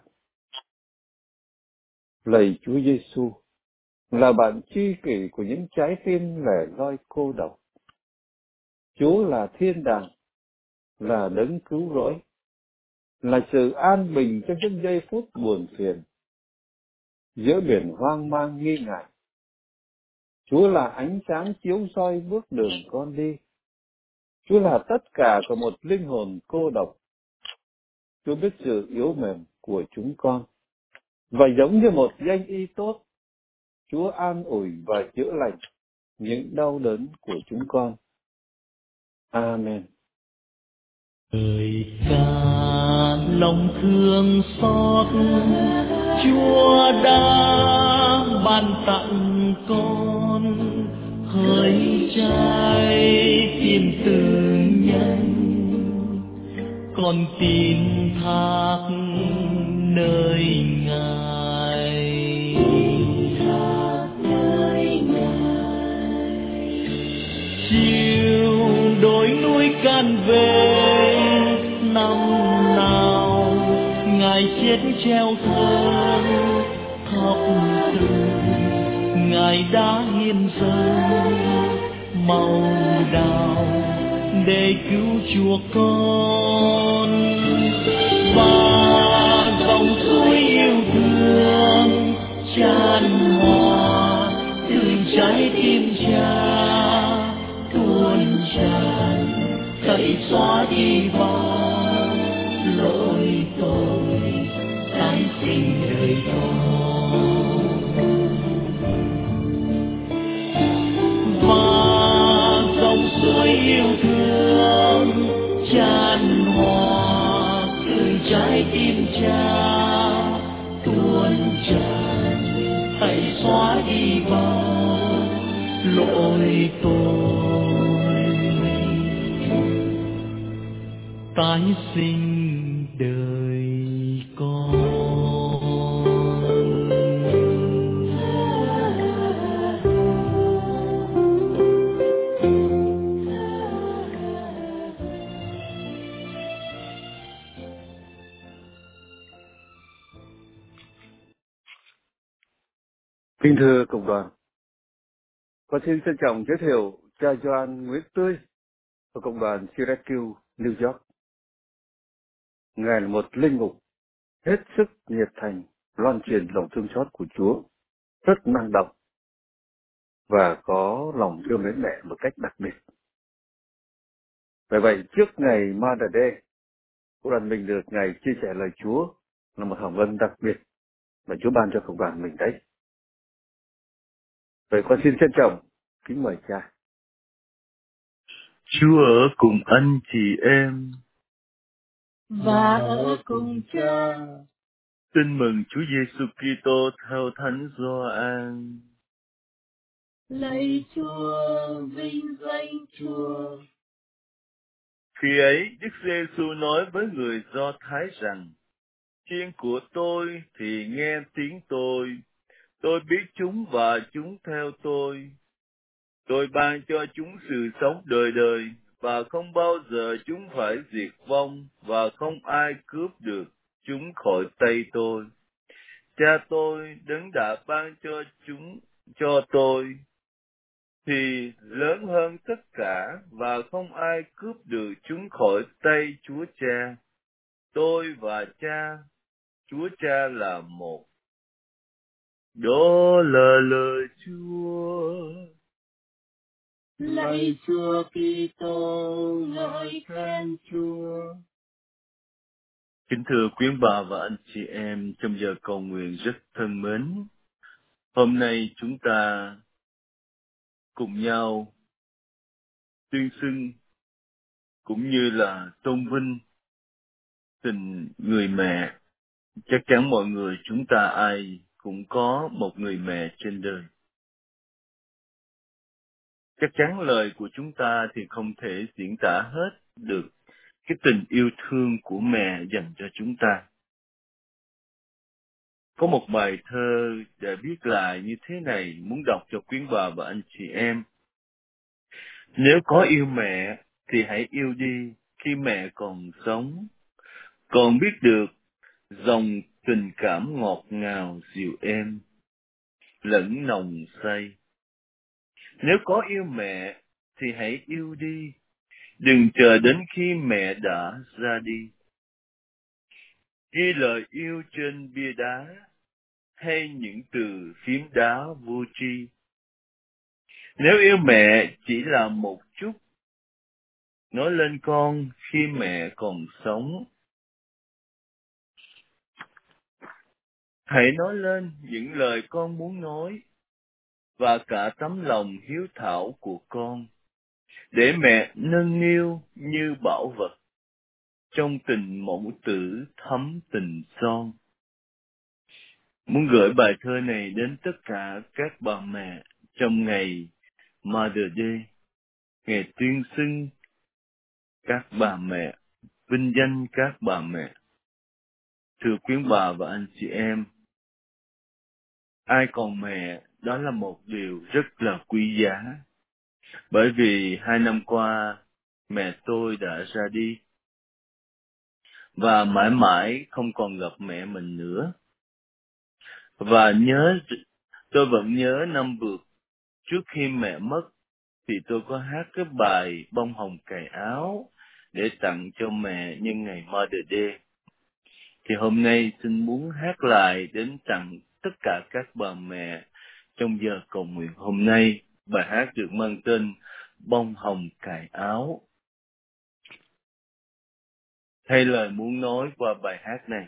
Lạy Chúa Giêsu, là bạn tri kỷ của những trái tim lẻ loi cô độc. Chúa là thiên đàng, là đấng cứu rỗi, là sự an bình trong những giây phút buồn phiền, giữa biển hoang mang nghi ngại. Chúa là ánh sáng chiếu soi bước đường con đi. Chúa là tất cả của một linh hồn cô độc. Chúa biết sự yếu mềm của chúng con, và giống như một danh y tốt, Chúa an ủi và chữa lành những đau đớn của chúng con. Amen. Lời ca lòng thương xót Chúa đã ban tặng con, hỡi trái tim từ nhân, con tin thác nơi Ngài. Chiều đồi núi can về năm nào, Ngài chết treo thân thập tự, Ngài đã hiến dâng màu đào để cứu chuộc con. Và dòng suối yêu thương tràn hòa từ trái tim Cha tuôn tràn, tẩy xóa đi bao lỗi tội tái sinh đời con. Và dòng suối yêu thương tràn hòa từ trái tim Cha tuôn tràn, tẩy xóa đi bao lỗi tôi tái sinh đời con. Kính thưa cộng đoàn, con xin trân trọng giới thiệu cha Gioan Nguyễn Tươi của cộng đoàn Syracuse, New York. Ngài là một linh mục hết sức nhiệt thành loan truyền lòng thương xót của Chúa, rất năng động và có lòng yêu mến mẹ một cách đặc biệt. Vì vậy, trước ngày Mother Day, cộng đoàn mình được Ngài chia sẻ lời Chúa là một hồng ân đặc biệt mà Chúa ban cho cộng đoàn mình đấy. Vậy con xin trân trọng kính mời cha. Chúa ở cùng anh chị em và ở cùng cha. Tin mừng Chúa Giêsu Kitô theo Thánh Gioan. Lạy Chúa, vinh danh Chúa. Khi ấy, Đức Giêsu nói với người Do Thái rằng: Chiên của tôi thì nghe tiếng tôi, tôi biết chúng và chúng theo tôi. Tôi ban cho chúng sự sống đời đời, và không bao giờ chúng phải diệt vong, và không ai cướp được chúng khỏi tay tôi. Cha tôi đấng đã ban cho chúng cho tôi thì lớn hơn tất cả, và không ai cướp được chúng khỏi tay Chúa Cha. Tôi và Cha, Chúa Cha là một. Đó là lời Chúa. Lạy Chúa Kitô, ngợi khen Chúa. Kính thưa quý bà và anh chị em trong giờ cầu nguyện rất thân mến, hôm nay chúng ta cùng nhau tuyên xưng cũng như là tôn vinh tình người mẹ. Chắc chắn mọi người chúng ta ai cũng có một người mẹ trên đời. Chắc chắn lời của chúng ta thì không thể diễn tả hết được cái tình yêu thương của mẹ dành cho chúng ta. Có một bài thơ đã viết lại như thế này, muốn đọc cho quý bà và anh chị em. Nếu có yêu mẹ thì hãy yêu đi khi mẹ còn sống, còn biết được dòng tình cảm ngọt ngào dịu êm, lẫn nồng say. Nếu có yêu mẹ thì hãy yêu đi, đừng chờ đến khi mẹ đã ra đi. Ghi lời yêu trên bia đá, hay những từ phím đá vô tri. Nếu yêu mẹ chỉ là một chút, nói lên con khi mẹ còn sống. Hãy nói lên những lời con muốn nói, và cả tấm lòng hiếu thảo của con, để mẹ nâng niu như bảo vật, trong tình mẫu tử thắm tình son. Muốn gửi bài thơ này đến tất cả các bà mẹ trong ngày Mother Day, ngày tuyên xưng các bà mẹ, vinh danh các bà mẹ. Thưa quý bà và anh chị em, ai còn mẹ, đó là một điều rất là quý giá. Bởi vì hai năm qua, mẹ tôi đã ra đi, và mãi mãi không còn gặp mẹ mình nữa. Và nhớ, tôi vẫn nhớ năm vừa trước khi mẹ mất, thì tôi có hát cái bài Bông hồng cài áo để tặng cho mẹ nhân ngày Mother Day. Thì hôm nay xin muốn hát lại đến tặng tất cả các bà mẹ trong giờ cầu nguyện hôm nay. Bài hát được mang tên Bông hồng cài áo. Thay lời muốn nói qua bài hát này.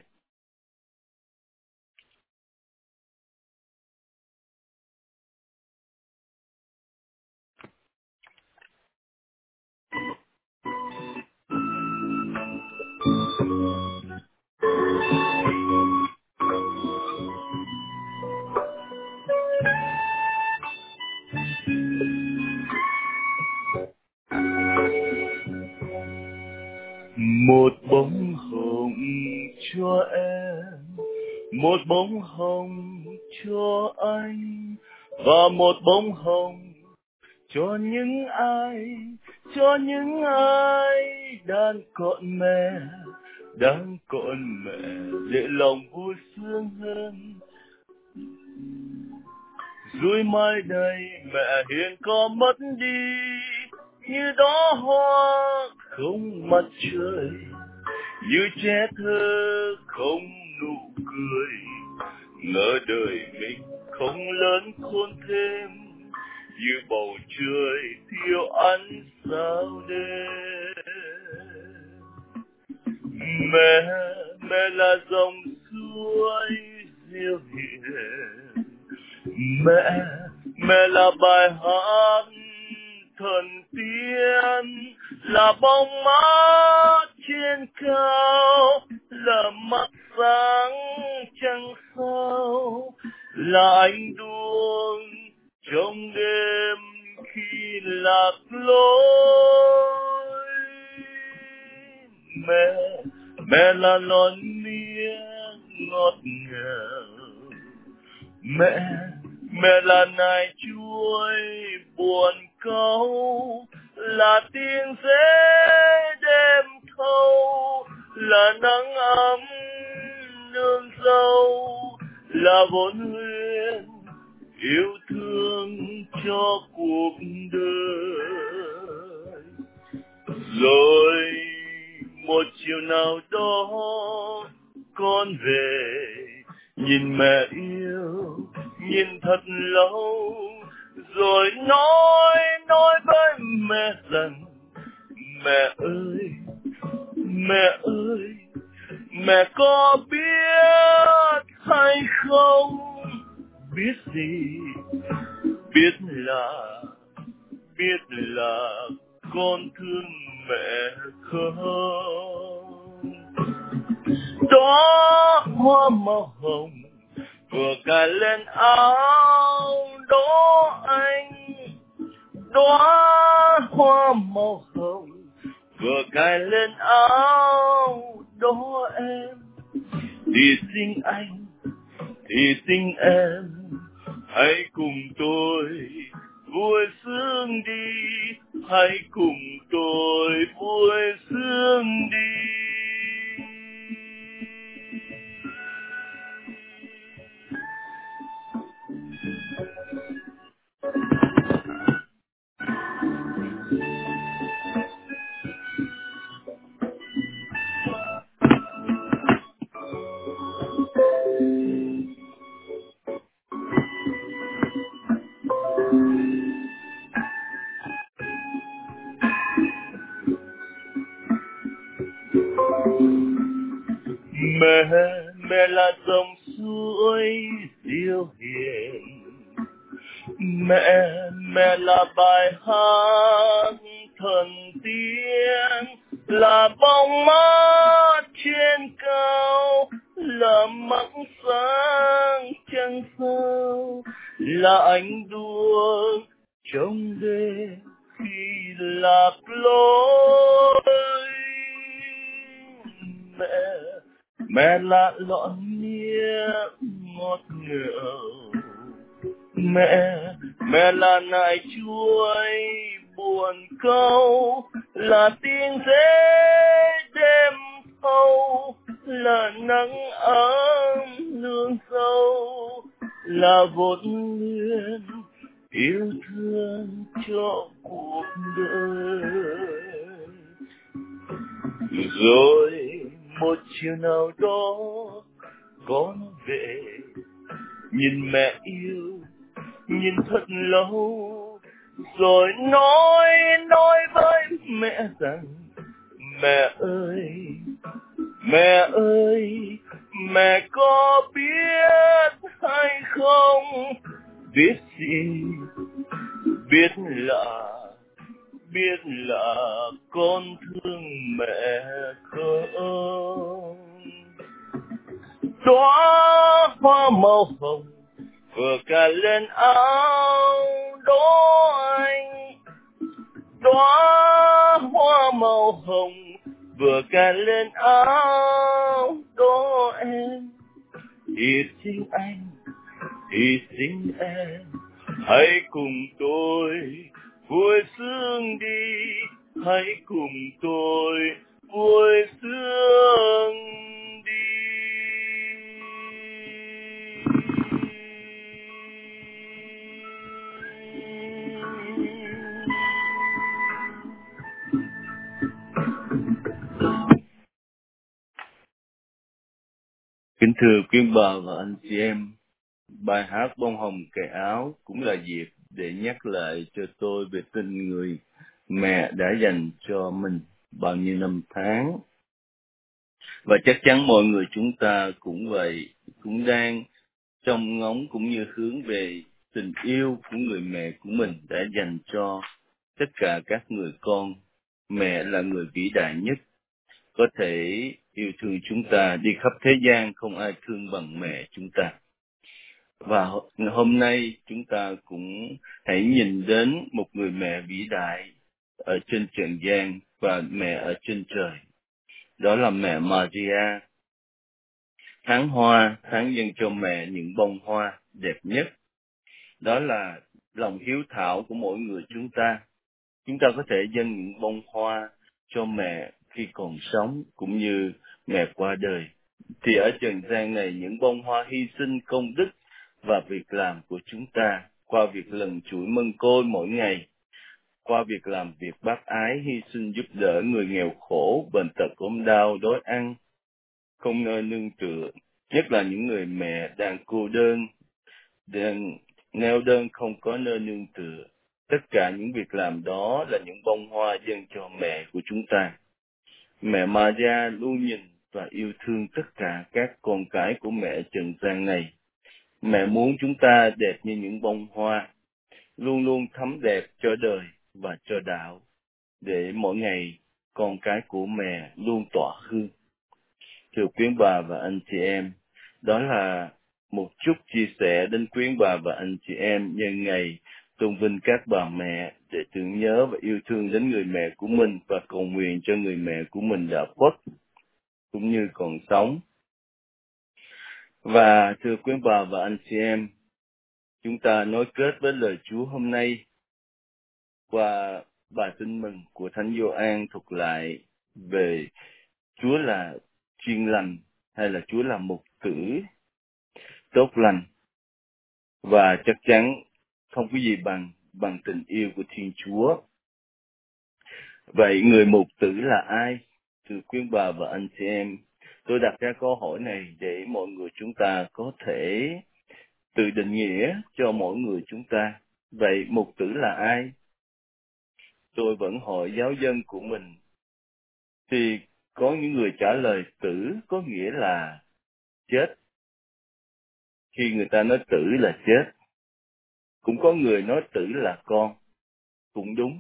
cho em, một bông hồng cho anh, và một bông hồng cho những ai, cho những ai đang còn mẹ, đang còn mẹ để lòng vui sướng hơn. Rồi mai đây mẹ hiền có mất đi, như đó hoa không mặt trời, như trẻ thơ không nụ cười, ngỡ đời mình không lớn khôn thêm, như bầu trời thiếu ánh sao đêm. Mẹ, mẹ là dòng suối diệu hiền, mẹ, mẹ là bài hát thần tiên, là bóng mát trên cao, là mắt sáng trăng sao, là ánh đuông trong đêm khi lạc lối. Mẹ, mẹ là lon mía ngọt ngào, mẹ, mẹ là nải chuối buồn câu, là tiếng rế đêm thâu, là nắng ấm nương dâu, là vốn nguyên yêu thương cho cuộc đời. Rồi một chiều nào đó con về, nhìn mẹ yêu, nhìn thật lâu, rồi nói, nói với mẹ rằng, mẹ ơi, mẹ ơi, mẹ có biết hay không, biết gì, biết là, biết là con thương mẹ không. Đó hoa màu hồng vừa cài lên áo đó anh, đóa hoa màu hồng vừa cài lên áo đó em. Thì xin anh, thì xin em, hãy cùng tôi vui sướng đi, hãy cùng tôi vui sướng đi. Mẹ, mẹ là dòng suối diệu hiền, mẹ, mẹ là bài hát thần tiên, là bóng mát trên cao, là mắt sáng trăng sao, là ánh đuông trong đêm khi lạc lối. Mẹ, mẹ là lọn mía ngọt ngào, mẹ, mẹ là nải chuối buồn câu, là tiếng rế đêm thâu, là nắng ấm nương dâu, là vốn nguyên yêu thương cho cuộc đời. Rồi một chiều nào đó con về, nhìn mẹ yêu, nhìn thật lâu, rồi nói, nói với mẹ rằng, mẹ ơi, mẹ ơi, mẹ có biết hay không, biết gì, biết là, biết là con thương mẹ không. Đóa hoa màu hồng vừa cài lên áo đó anh, đóa hoa màu hồng vừa cài lên áo nào có em. Hy sinh anh, hy sinh em, hãy cùng tôi vui sướng đi, hãy cùng tôi vui sướng đi. Kính thưa quý bà và anh chị em, bài hát Bông Hồng Cài Áo cũng là dịp để nhắc lại cho tôi về tình người mẹ đã dành cho mình bao nhiêu năm tháng. Và chắc chắn mọi người chúng ta cũng vậy, cũng đang trông ngóng cũng như hướng về tình yêu của người mẹ của mình đã dành cho tất cả các người con. Mẹ là người vĩ đại nhất, có thể yêu thương chúng ta, đi khắp thế gian không ai thương bằng mẹ chúng ta. Và hôm nay chúng ta cũng hãy nhìn đến một người mẹ vĩ đại ở trên trần gian và mẹ ở trên trời. Đó là mẹ Maria. Tháng hoa, tháng dâng cho mẹ những bông hoa đẹp nhất. Đó là lòng hiếu thảo của mỗi người chúng ta. Chúng ta có thể dâng những bông hoa cho mẹ khi còn sống cũng như mẹ qua đời. Thì ở trần gian này, những bông hoa hy sinh công đức và việc làm của chúng ta qua việc lần chuỗi mân côi mỗi ngày, qua việc làm việc bác ái, hy sinh giúp đỡ người nghèo khổ, bệnh tật ốm đau, đói ăn, không nơi nương tựa, nhất là những người mẹ đang cô đơn, đang neo đơn không có nơi nương tựa. Tất cả những việc làm đó là những bông hoa dâng cho mẹ của chúng ta. Mẹ Maria luôn nhìn và yêu thương tất cả các con cái của mẹ trần gian này. Mẹ muốn chúng ta đẹp như những bông hoa, luôn luôn thắm đẹp cho đời và cho đạo, để mỗi ngày con cái của mẹ luôn tỏa hương. Thưa quý bà và anh chị em, đó là một chút chia sẻ đến quý bà và anh chị em nhân ngày tôn vinh các bà mẹ, để tưởng nhớ và yêu thương đến người mẹ của mình và cầu nguyện cho người mẹ của mình đã khuất cũng như còn sống. Và thưa quý bà và anh chị em, chúng ta nối kết với lời Chúa hôm nay qua bài tin mừng của Thánh Gioan thuật lại về Chúa là chuyên lành hay là Chúa là mục tử tốt lành. Và chắc chắn không có gì bằng bằng tình yêu của Thiên Chúa. Vậy người mục tử là ai? Thưa quý bà và anh chị em, tôi đặt ra câu hỏi này để mọi người chúng ta có thể tự định nghĩa cho mỗi người chúng ta. Vậy mục tử là ai? Tôi vẫn hỏi giáo dân của mình, thì có những người trả lời tử có nghĩa là chết. Khi người ta nói tử là chết, cũng có người nói tử là con, cũng đúng.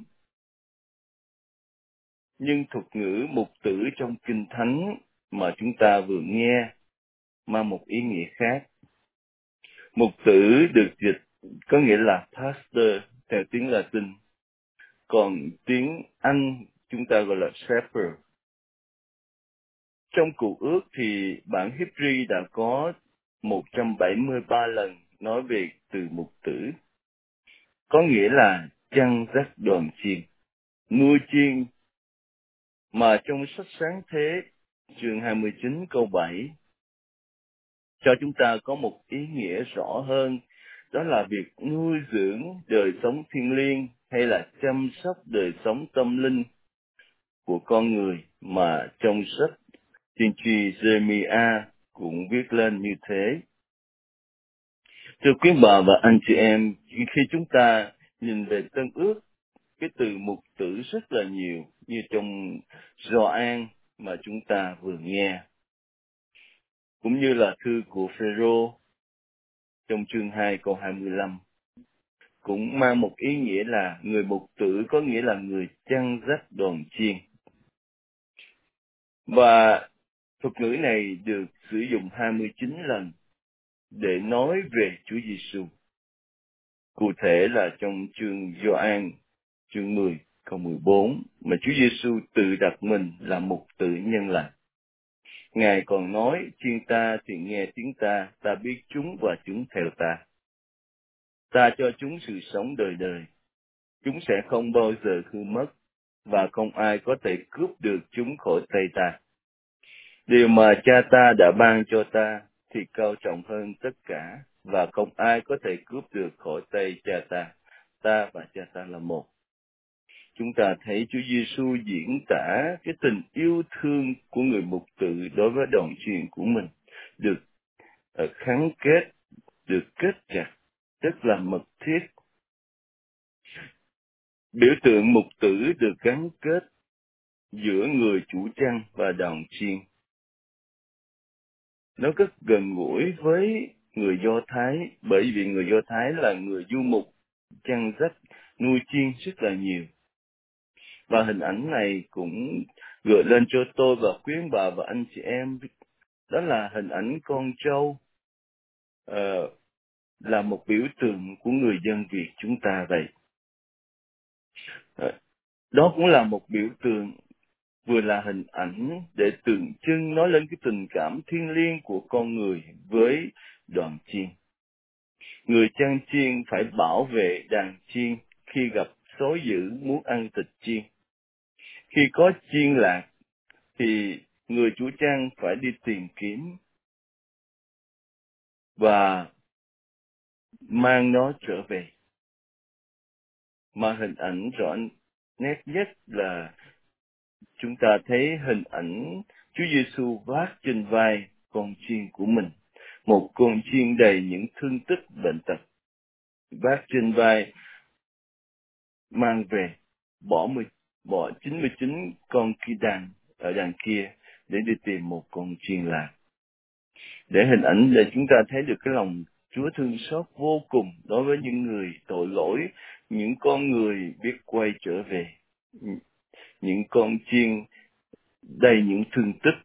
Nhưng thuật ngữ mục tử trong Kinh Thánh mà chúng ta vừa nghe mang một ý nghĩa khác. Mục tử được dịch có nghĩa là pastor theo tiếng Latin, còn tiếng Anh chúng ta gọi là shepherd. Trong Cựu Ước thì bản Hebrew đã có một trăm bảy mươi ba lần nói về từ mục tử, có nghĩa là chăn dắt đoàn chiên, nuôi chiên, mà trong sách Sáng Thế chương hai mươi chín câu bảy cho chúng ta có một ý nghĩa rõ hơn, đó là việc nuôi dưỡng đời sống thiêng liêng hay là chăm sóc đời sống tâm linh của con người, mà trong sách tiên tri Jeremiah cũng viết lên như thế. Thưa quý bà và anh chị em, khi chúng ta nhìn về Tân Ước, cái từ mục tử rất là nhiều, như trong Gioan mà chúng ta vừa nghe, cũng như là thư của Phêrô trong chương hai câu hai mươi lăm, cũng mang một ý nghĩa là người mục tử, có nghĩa là người chăn dắt đoàn chiên. Và thuật ngữ này được sử dụng hai mươi chín lần để nói về Chúa Giêsu. Cụ thể là trong chương Gioan chương mười câu mười bốn mà Chúa Giêsu tự đặt mình là mục tử nhân lành. Ngài còn nói, chiên ta thì nghe tiếng ta, ta biết chúng và chúng theo ta. Ta cho chúng sự sống đời đời. Chúng sẽ không bao giờ hư mất, và không ai có thể cướp được chúng khỏi tay ta. Điều mà cha ta đã ban cho ta thì cao trọng hơn tất cả, và không ai có thể cướp được khỏi tay cha ta. Ta và cha ta là một. Chúng ta thấy Chúa Giêsu diễn tả cái tình yêu thương của người mục tử đối với đoàn truyền của mình, được uh, khắng kết, được kết chặt, rất là mật thiết. Biểu tượng mục tử được gắn kết giữa người chủ chăn và đoàn chiên. Nó rất gần gũi với người Do Thái, bởi vì người Do Thái là người du mục, chăn dắt, nuôi chiên rất là nhiều. Và hình ảnh này cũng gợi lên cho tôi và quý ông bà và anh chị em, đó là hình ảnh con trâu, uh, là một biểu tượng của người dân Việt chúng ta vậy. Uh, đó cũng là một biểu tượng, vừa là hình ảnh để tượng trưng nói lên cái tình cảm thiêng liêng của con người với đoàn chiên. Người chăn chiên phải bảo vệ đàn chiên khi gặp sói dữ muốn ăn thịt chiên. Khi có chiên lạc thì người chủ chăn phải đi tìm kiếm và mang nó trở về. Mà hình ảnh rõ nét nhất là chúng ta thấy hình ảnh Chúa Giêsu vác trên vai con chiên của mình, một con chiên đầy những thương tích bệnh tật, vác trên vai mang về, bỏ mười, bỏ chín mươi chín con kia đàn ở đàn kia để đi tìm một con chiên lạc. Để hình ảnh để chúng ta thấy được cái lòng Chúa thương xót vô cùng đối với những người tội lỗi, những con người biết quay trở về, những con chiên đầy những thương tích.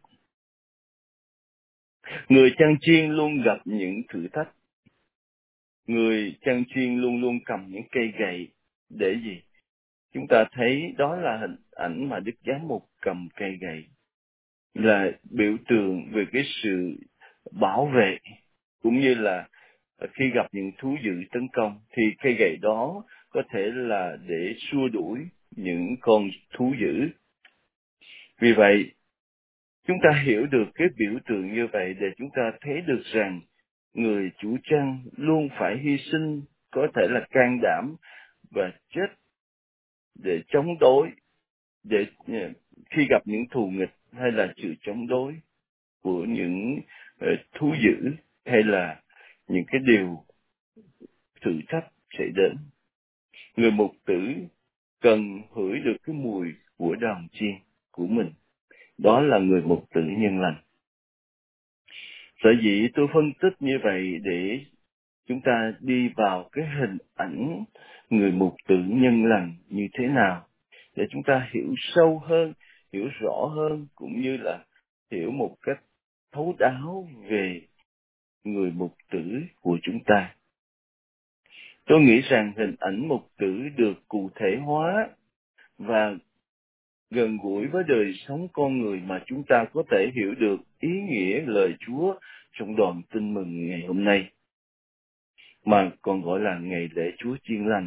Người chăn chiên luôn gặp những thử thách. Người chăn chiên luôn luôn cầm những cây gậy để gì? Chúng ta thấy đó là hình ảnh mà Đức Giám Mục cầm cây gậy, là biểu tượng về cái sự bảo vệ, cũng như là khi gặp những thú dữ tấn công thì cây gậy đó có thể là để xua đuổi những con thú dữ. Vì vậy, chúng ta hiểu được cái biểu tượng như vậy để chúng ta thấy được rằng người chủ chăn luôn phải hy sinh, có thể là can đảm và chết để chống đối, để khi gặp những thù nghịch hay là sự chống đối của những uh, thú dữ hay là những cái điều thử thách xảy đến. Người mục tử cần hửi được cái mùi của đàn chiên của mình. Đó là người mục tử nhân lành. Sở dĩ tôi phân tích như vậy để chúng ta đi vào cái hình ảnh người mục tử nhân lành như thế nào, để chúng ta hiểu sâu hơn, hiểu rõ hơn, cũng như là hiểu một cách thấu đáo về người mục tử của chúng ta. Tôi nghĩ rằng hình ảnh mục tử được cụ thể hóa và gần gũi với đời sống con người mà chúng ta có thể hiểu được ý nghĩa lời Chúa trong đoàn tin mừng ngày hôm nay, mà còn gọi là ngày lễ Chúa Chiên Lành.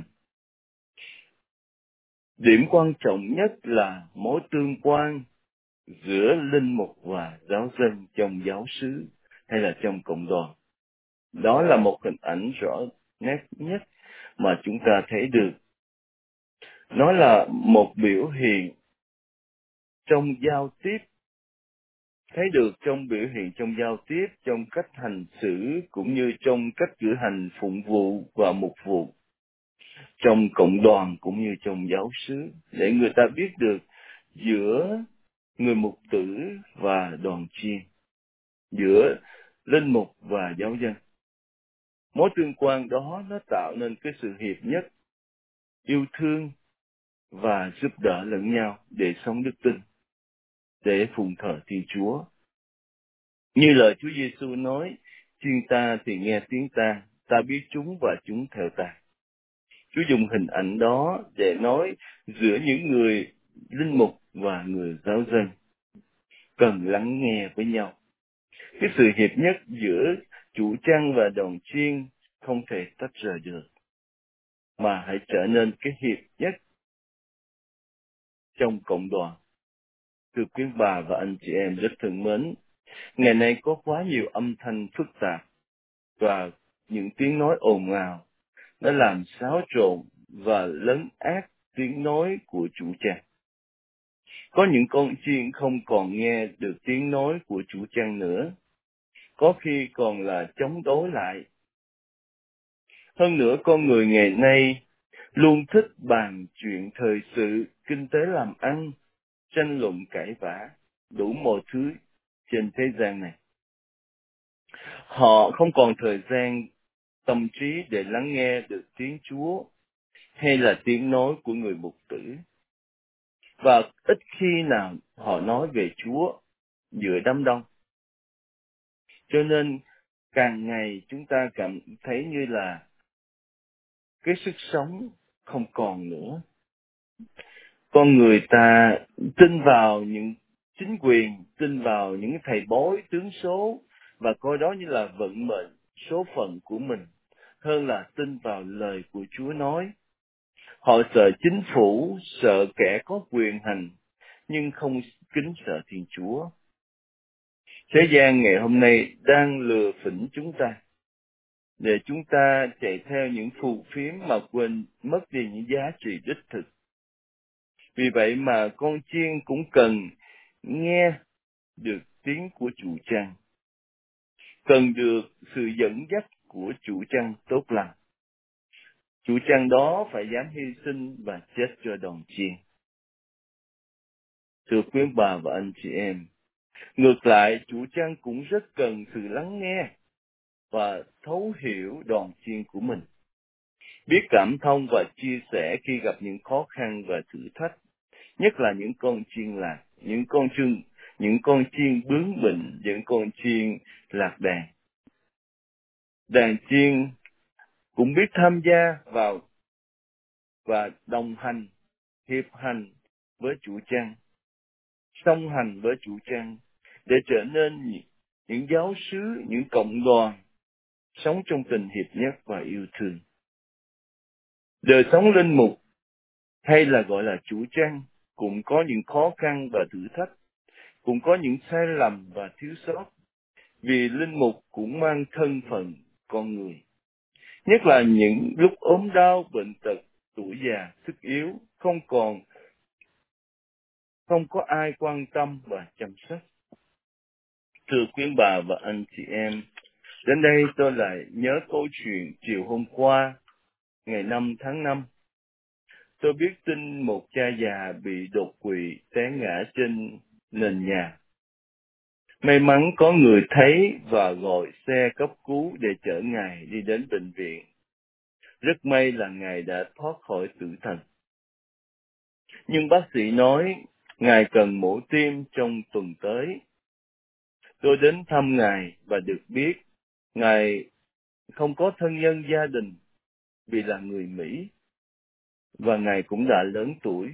Điểm quan trọng nhất là mối tương quan giữa linh mục và giáo dân trong giáo xứ hay là trong cộng đoàn. Đó là một hình ảnh rõ nét nhất mà chúng ta thấy được. Nó là một biểu hiện trong giao tiếp, thấy được trong biểu hiện trong giao tiếp, trong cách hành xử, cũng như trong cách cử hành phụng vụ và mục vụ, trong cộng đoàn cũng như trong giáo xứ, để người ta biết được giữa người mục tử và đoàn chiên, giữa linh mục và giáo dân. Mối tương quan đó nó tạo nên cái sự hiệp nhất, yêu thương và giúp đỡ lẫn nhau để sống đức tin, để phụng thờ Thiên Chúa. Như lời Chúa Giêsu nói, chiên ta thì nghe tiếng ta, ta biết chúng và chúng theo ta. Chúa dùng hình ảnh đó để nói giữa những người linh mục và người giáo dân. cần lắng nghe với nhau. Cái sự hiệp nhất giữa chủ chăn và đoàn chiên không thể tách rời được, mà hãy trở nên cái hiệp nhất trong cộng đoàn. Thưa quý bà và anh chị em rất thân mến, ngày nay có quá nhiều âm thanh phức tạp và những tiếng nói ồn ào đã làm xáo trộn và lấn át tiếng nói của chủ chăn. Có những con chiên không còn nghe được tiếng nói của chủ chăn nữa, có khi còn là chống đối lại. Hơn nữa, con người ngày nay luôn thích bàn chuyện thời sự, kinh tế làm ăn, tranh luận cãi vã, đủ mọi thứ trên thế gian này. Họ không còn thời gian, tâm trí để lắng nghe được tiếng Chúa hay là tiếng nói của người mục tử. Và ít khi nào họ nói về Chúa giữa đám đông. Cho nên càng ngày chúng ta cảm thấy như là cái sức sống không còn nữa. Con người ta tin vào những chính quyền, tin vào những thầy bói tướng số và coi đó như là vận mệnh, số phận của mình, hơn là tin vào lời của Chúa nói. Họ sợ chính phủ, sợ kẻ có quyền hành, nhưng không kính sợ Thiên Chúa. Thế gian ngày hôm nay đang lừa phỉnh chúng ta, để chúng ta chạy theo những phù phiếm mà quên mất đi những giá trị đích thực. Vì vậy mà con chiên cũng cần nghe được tiếng của chủ chăn, cần được sự dẫn dắt của chủ chăn tốt lành. Chủ chăn đó phải dám hy sinh và chết cho đoàn chiên. Thưa quý bà và anh chị em, ngược lại, chủ chăn cũng rất cần sự lắng nghe và thấu hiểu đoàn chiên của mình, biết cảm thông và chia sẻ khi gặp những khó khăn và thử thách, nhất là những con chiên lạc, những con chiên, những con chiên bướng bỉnh, những con chiên lạc đàn. Đàn chiên cũng biết tham gia vào và đồng hành, hiệp hành với chủ chăn, song hành với chủ chăn, để trở nên những giáo xứ, những cộng đoàn sống trong tình hiệp nhất và yêu thương. Đời sống linh mục hay là gọi là chủ chăn cũng có những khó khăn và thử thách, cũng có những sai lầm và thiếu sót, vì linh mục cũng mang thân phận con người. Nhất là những lúc ốm đau, bệnh tật, tuổi già, sức yếu, không còn, không có ai quan tâm và chăm sóc. Thưa quý bà và anh chị em, đến đây tôi lại nhớ câu chuyện chiều hôm qua, ngày năm tháng năm. Tôi biết tin một cha già bị đột quỵ té ngã trên nền nhà. May mắn có người thấy và gọi xe cấp cứu để chở Ngài đi đến bệnh viện. Rất may là Ngài đã thoát khỏi tử thần. Nhưng bác sĩ nói Ngài cần mổ tim trong tuần tới. Tôi đến thăm Ngài và được biết Ngài không có thân nhân gia đình vì là người Mỹ, và Ngài cũng đã lớn tuổi,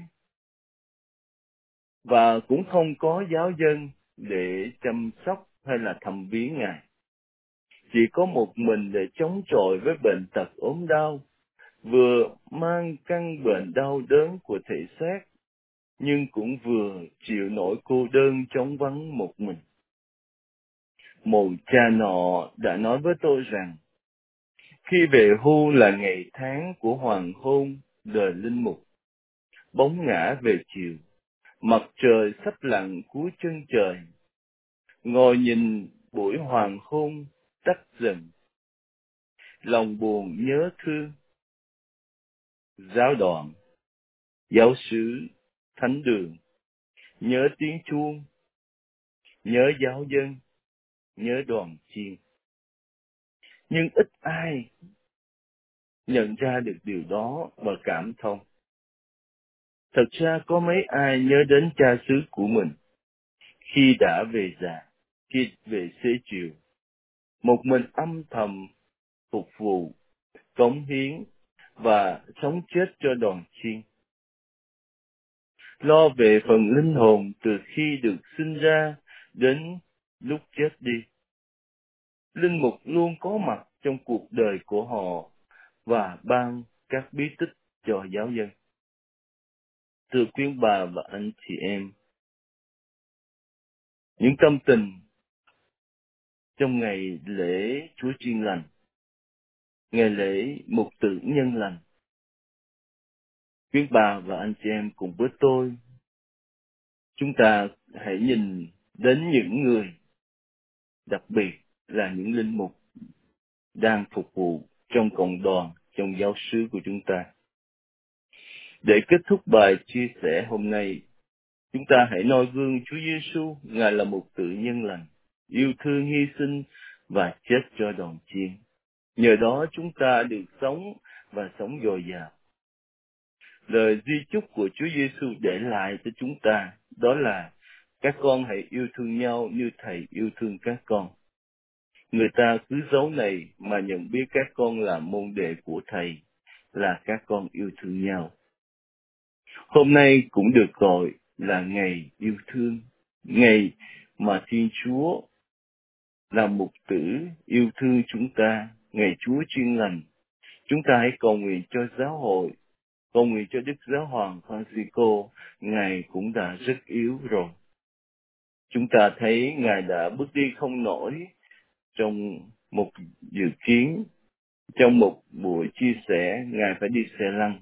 và cũng không có giáo dân để chăm sóc hay là thăm viếng Ngài. Chỉ có một mình để chống chọi với bệnh tật ốm đau, vừa mang căn bệnh đau đớn của thể xác, nhưng cũng vừa chịu nỗi cô đơn trống vắng một mình. Một cha nọ đã nói với tôi rằng, khi về hưu là ngày tháng của hoàng hôn đời linh mục, bóng ngã về chiều, mặt trời sắp lặn cuối chân trời, ngồi nhìn buổi hoàng hôn tắt dần, lòng buồn nhớ thương. Giáo đoàn, giáo xứ, thánh đường, nhớ tiếng chuông, nhớ giáo dân, nhớ đoàn chiên. Nhưng ít ai nhận ra được điều đó và cảm thông. Thật ra có mấy ai nhớ đến cha xứ của mình khi đã về già, khi về xế chiều, một mình âm thầm phục vụ, cống hiến và sống chết cho đoàn chiên. Lo về phần linh hồn từ khi được sinh ra đến lúc chết đi. Linh mục luôn có mặt trong cuộc đời của họ và ban các bí tích cho giáo dân. Thưa quý bà và anh chị em, những tâm tình trong ngày lễ Chúa Chiên Lành, ngày lễ Mục Tử Nhân Lành, quý bà và anh chị em cùng với tôi, chúng ta hãy nhìn đến những người, đặc biệt là những linh mục đang phục vụ trong cộng đoàn, trong giáo xứ của chúng ta. Để kết thúc bài chia sẻ hôm nay, chúng ta hãy noi gương Chúa Giêsu, Ngài là một tự nhân lành, yêu thương hy sinh và chết cho đoàn chiên. Nhờ đó chúng ta được sống và sống dồi dào. Lời di chúc của Chúa Giêsu để lại cho chúng ta đó là các con hãy yêu thương nhau như Thầy yêu thương các con. Người ta cứ dấu này mà nhận biết các con là môn đệ của Thầy, là các con yêu thương nhau. Hôm nay cũng được gọi là ngày yêu thương, ngày mà Thiên Chúa là mục tử yêu thương chúng ta, ngày Chúa Chiên Lành. Chúng ta hãy cầu nguyện cho giáo hội, cầu nguyện cho Đức Giáo hoàng Francisco, Ngài cũng đã rất yếu rồi. Chúng ta thấy Ngài đã bước đi không nổi trong một dự kiến, trong một buổi chia sẻ, Ngài phải đi xe lăn.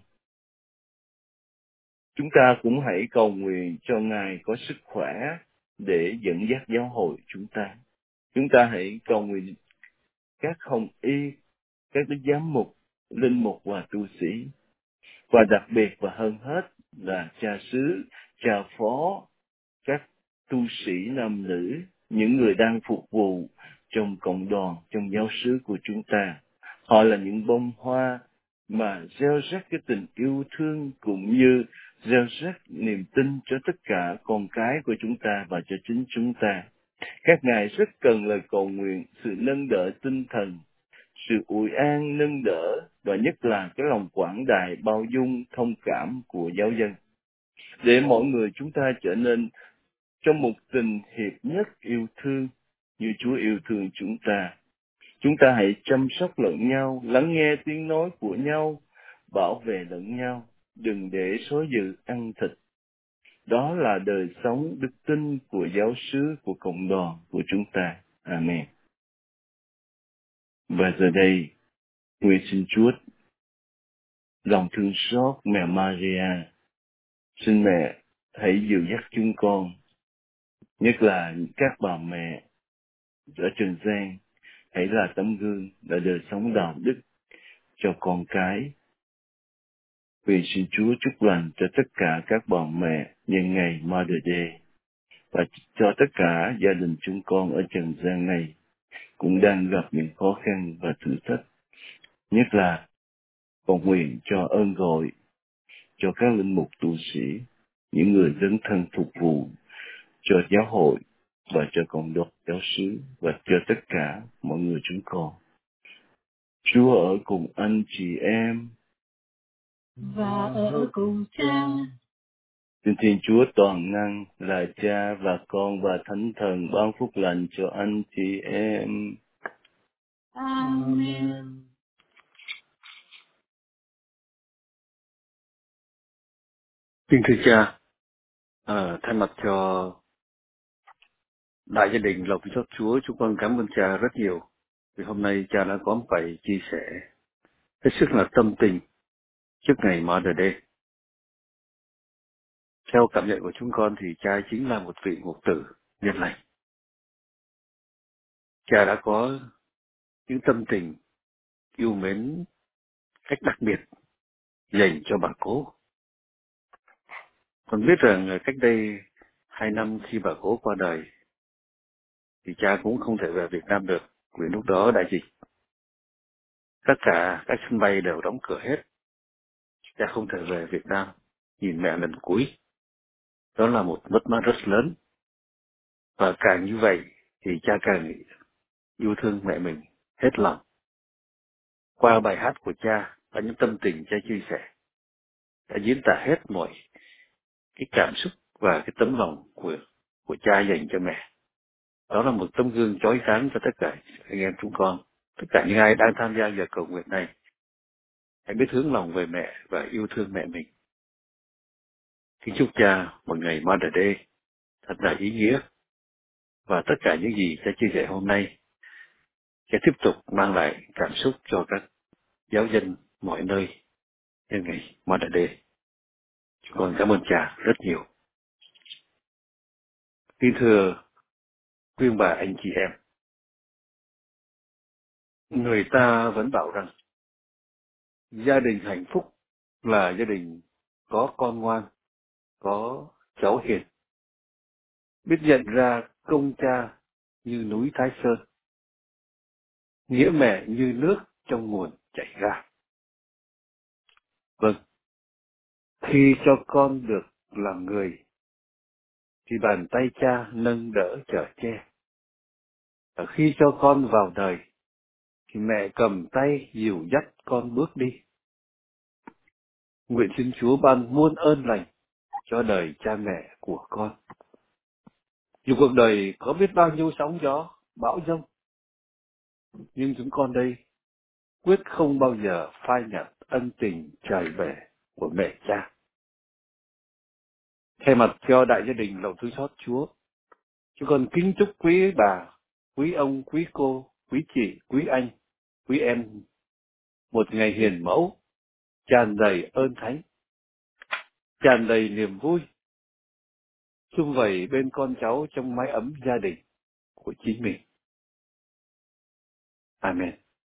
Chúng ta cũng hãy cầu nguyện cho Ngài có sức khỏe để dẫn dắt giáo hội chúng ta. Chúng ta hãy cầu nguyện các hồng y, các đức giám mục, linh mục và tu sĩ. Và đặc biệt và hơn hết là cha xứ, cha phó, các tu sĩ nam nữ, những người đang phục vụ trong cộng đoàn, trong giáo xứ của chúng ta. Họ là những bông hoa mà gieo rắc cái tình yêu thương cũng như gieo rắc niềm tin cho tất cả con cái của chúng ta và cho chính chúng ta. Các ngài rất cần lời cầu nguyện, sự nâng đỡ tinh thần, sự ủi an, nâng đỡ và nhất là cái lòng quảng đại, bao dung, thông cảm của giáo dân. Để mọi người chúng ta trở nên trong một tình hiệp nhất yêu thương như Chúa yêu thương chúng ta. Chúng ta hãy chăm sóc lẫn nhau, lắng nghe tiếng nói của nhau, bảo vệ lẫn nhau, đừng để số dư ăn thịt. Đó là đời sống đức tin của giáo xứ, của cộng đoàn của chúng ta. Amen. Và giờ đây, nguyện xin Chúa lòng thương xót mẹ Maria, xin mẹ hãy dìu dắt chúng con, nhất là các bà mẹ ở trần gian, hãy là tấm gương, là đời sống đạo đức cho con cái. Vì xin Chúa chúc lành cho tất cả các bà mẹ nhân ngày Mother Day và cho tất cả gia đình chúng con ở trần gian này cũng đang gặp những khó khăn và thử thách, nhất là cầu nguyện cho ơn gọi cho các linh mục tu sĩ, những người dấn thân phục vụ cho giáo hội và cho cộng đoàn giáo xứ và cho tất cả mọi người chúng con. Chúa ở cùng anh chị em và ở cùng cha. Xin Thiên Chúa toàn năng là Cha và Con và Thánh Thần ban phúc lành cho anh chị em. Amen. Kính thưa cha, à, thay mặt cho đại gia đình Lòng Xót Chúa, chúng con cảm ơn cha rất nhiều vì hôm nay cha đã có một bài chia sẻ hết sức là tâm tình trước ngày Mother Day. Theo cảm nhận của chúng con thì cha chính là một vị mục tử nhân lành. Cha đã có những tâm tình yêu mến cách đặc biệt dành cho bà cố. Con biết rằng cách đây hai năm khi bà cố qua đời thì cha cũng không thể về Việt Nam được vì lúc đó đại dịch. Tất cả các sân bay đều đóng cửa hết. Cha không thể về Việt Nam nhìn mẹ lần cuối. Đó là một mất mát rất lớn. Và càng như vậy thì cha càng yêu thương mẹ mình hết lòng. Qua bài hát của cha và những tâm tình cha chia sẻ đã diễn tả hết mọi cái cảm xúc và cái tấm lòng của của cha dành cho mẹ. Đó là một tấm gương chói sáng cho tất cả anh em chúng con, tất cả những ai đang tham gia giờ cầu nguyện này. Hãy biết hướng lòng về mẹ và yêu thương mẹ mình. Kính chúc cha một ngày Mother Day thật là ý nghĩa, và tất cả những gì cha chia sẻ hôm nay sẽ tiếp tục mang lại cảm xúc cho các giáo dân mọi nơi nhân ngày Mother Day. Chúng con cảm ơn cha rất nhiều. Kính thưa quý ông bà, anh chị em, người ta vẫn bảo rằng gia đình hạnh phúc là gia đình có con ngoan, có cháu hiền, biết nhận ra công cha như núi Thái Sơn, nghĩa mẹ như nước trong nguồn chảy ra. Vâng, khi cho con được làm người, thì bàn tay cha nâng đỡ chở che. Và khi cho con vào đời, thì mẹ cầm tay dìu dắt con bước đi. Nguyện xin Chúa ban muôn ơn lành cho đời cha mẹ của con. Dù cuộc đời có biết bao nhiêu sóng gió, bão giông, nhưng chúng con đây quyết không bao giờ phai nhạt ân tình trời bể của mẹ cha. Thay mặt cho đại gia đình lòng thương xót Chúa, chúng con kính chúc quý bà, quý ông, quý cô, quý chị, quý anh, quý em một ngày hiền mẫu, tràn đầy ơn thánh, tràn đầy niềm vui, sum vầy bên con cháu trong mái ấm gia đình của chính mình. Amen.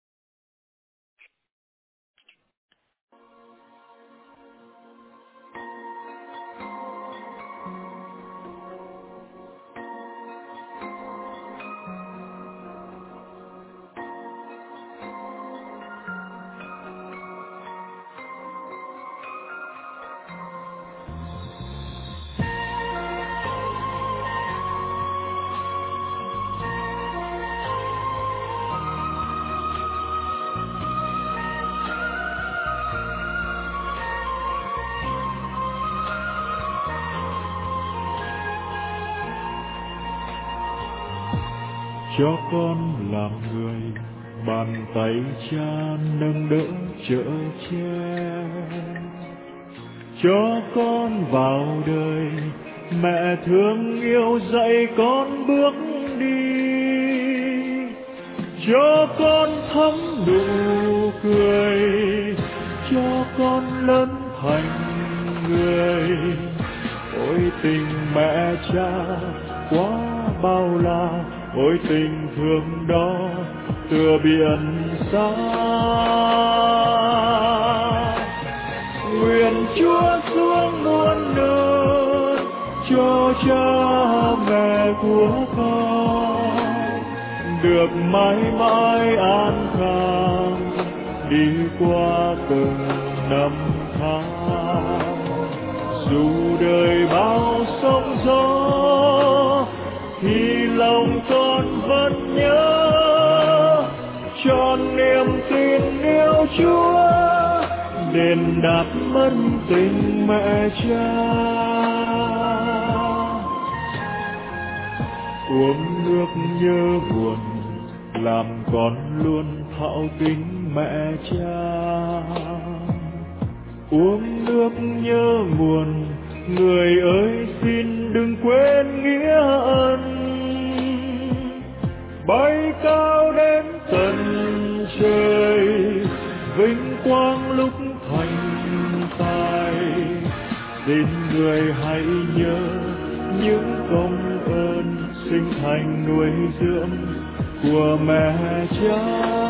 Cho con làm người, bàn tay cha nâng đỡ chở che. Cho con vào đời, mẹ thương yêu dạy con bước đi. Cho con thắm nụ cười, cho con lớn thành người. Ôi tình mẹ cha quá bao la, ôi tình thương đó tựa biển xa. Nguyện Chúa xuống muôn nơi cho cha mẹ của con được mãi mãi an khang đi qua từng năm tháng. Dù đời bao sóng gió thì lòng con vẫn nhớ, tròn niềm tin yêu Chúa, đền đáp ân tình mẹ cha. Uống nước nhớ buồn, làm con luôn thạo kính mẹ cha. Uống nước nhớ nguồn, người ơi xin đừng quên nghĩa ân. Bay cao đến tận trời, vinh quang lúc thành tài. Xin người hãy nhớ những công ơn sinh thành nuôi dưỡng của mẹ cha.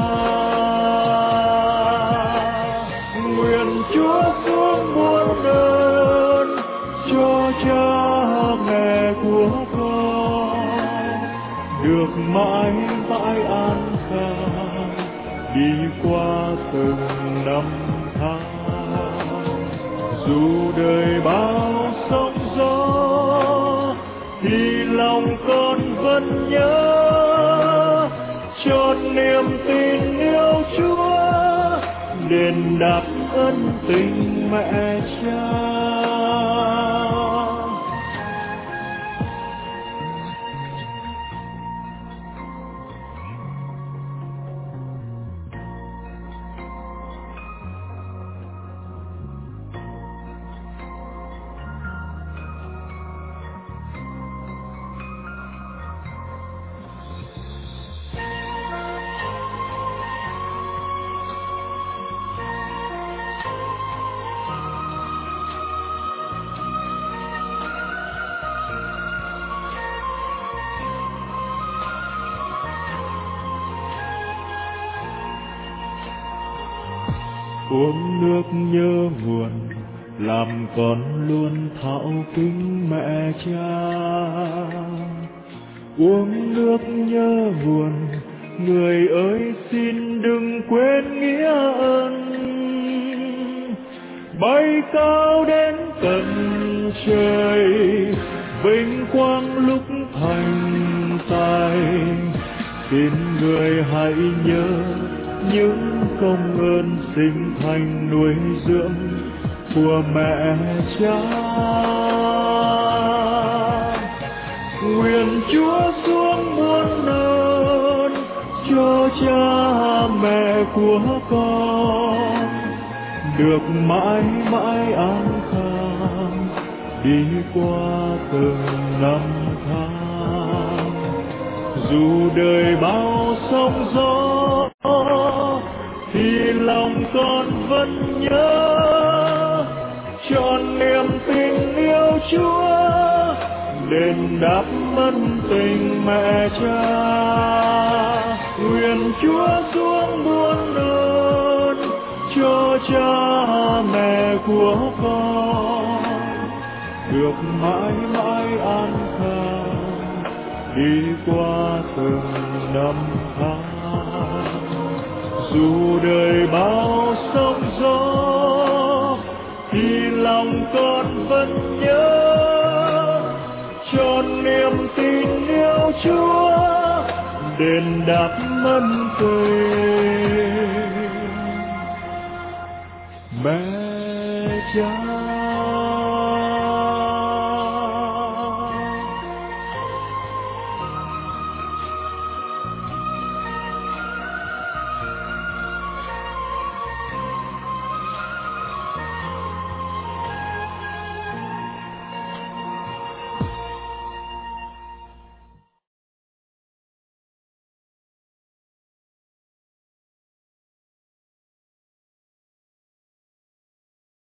Nguyện Chúa xuống muôn ơn cho cha mẹ của con được mãi mãi an khang đi qua từng năm tháng. Dù đời bao sóng gió thì lòng con vẫn nhớ, tròn niềm tin yêu Chúa, đền đáp ân tình mẹ cha. uống nước nhớ nguồn, làm con luôn thạo kính mẹ cha. Uống nước nhớ nguồn, người ơi xin đừng quên nghĩa ơn. Bay cao đến tận trời, vinh quang lúc thành tài. Xin người hãy nhớ những công ơn sinh thành nuôi dưỡng của mẹ cha. Nguyện Chúa xuống muôn ơn cho cha mẹ của con, được mãi mãi an khang đi qua từng năm tháng. Dù đời bao sóng gió thì lòng con vẫn nhớ, tròn niềm tình yêu Chúa đền đáp ân tình mẹ cha. Nguyện Chúa xuống muôn ơn cho cha mẹ của con, được mãi mãi an khang đi qua từng năm tháng. Dù đời bao sóng gió thì lòng con vẫn nhớ, tròn niềm tin yêu Chúa đền đáp ân tình mẹ cha.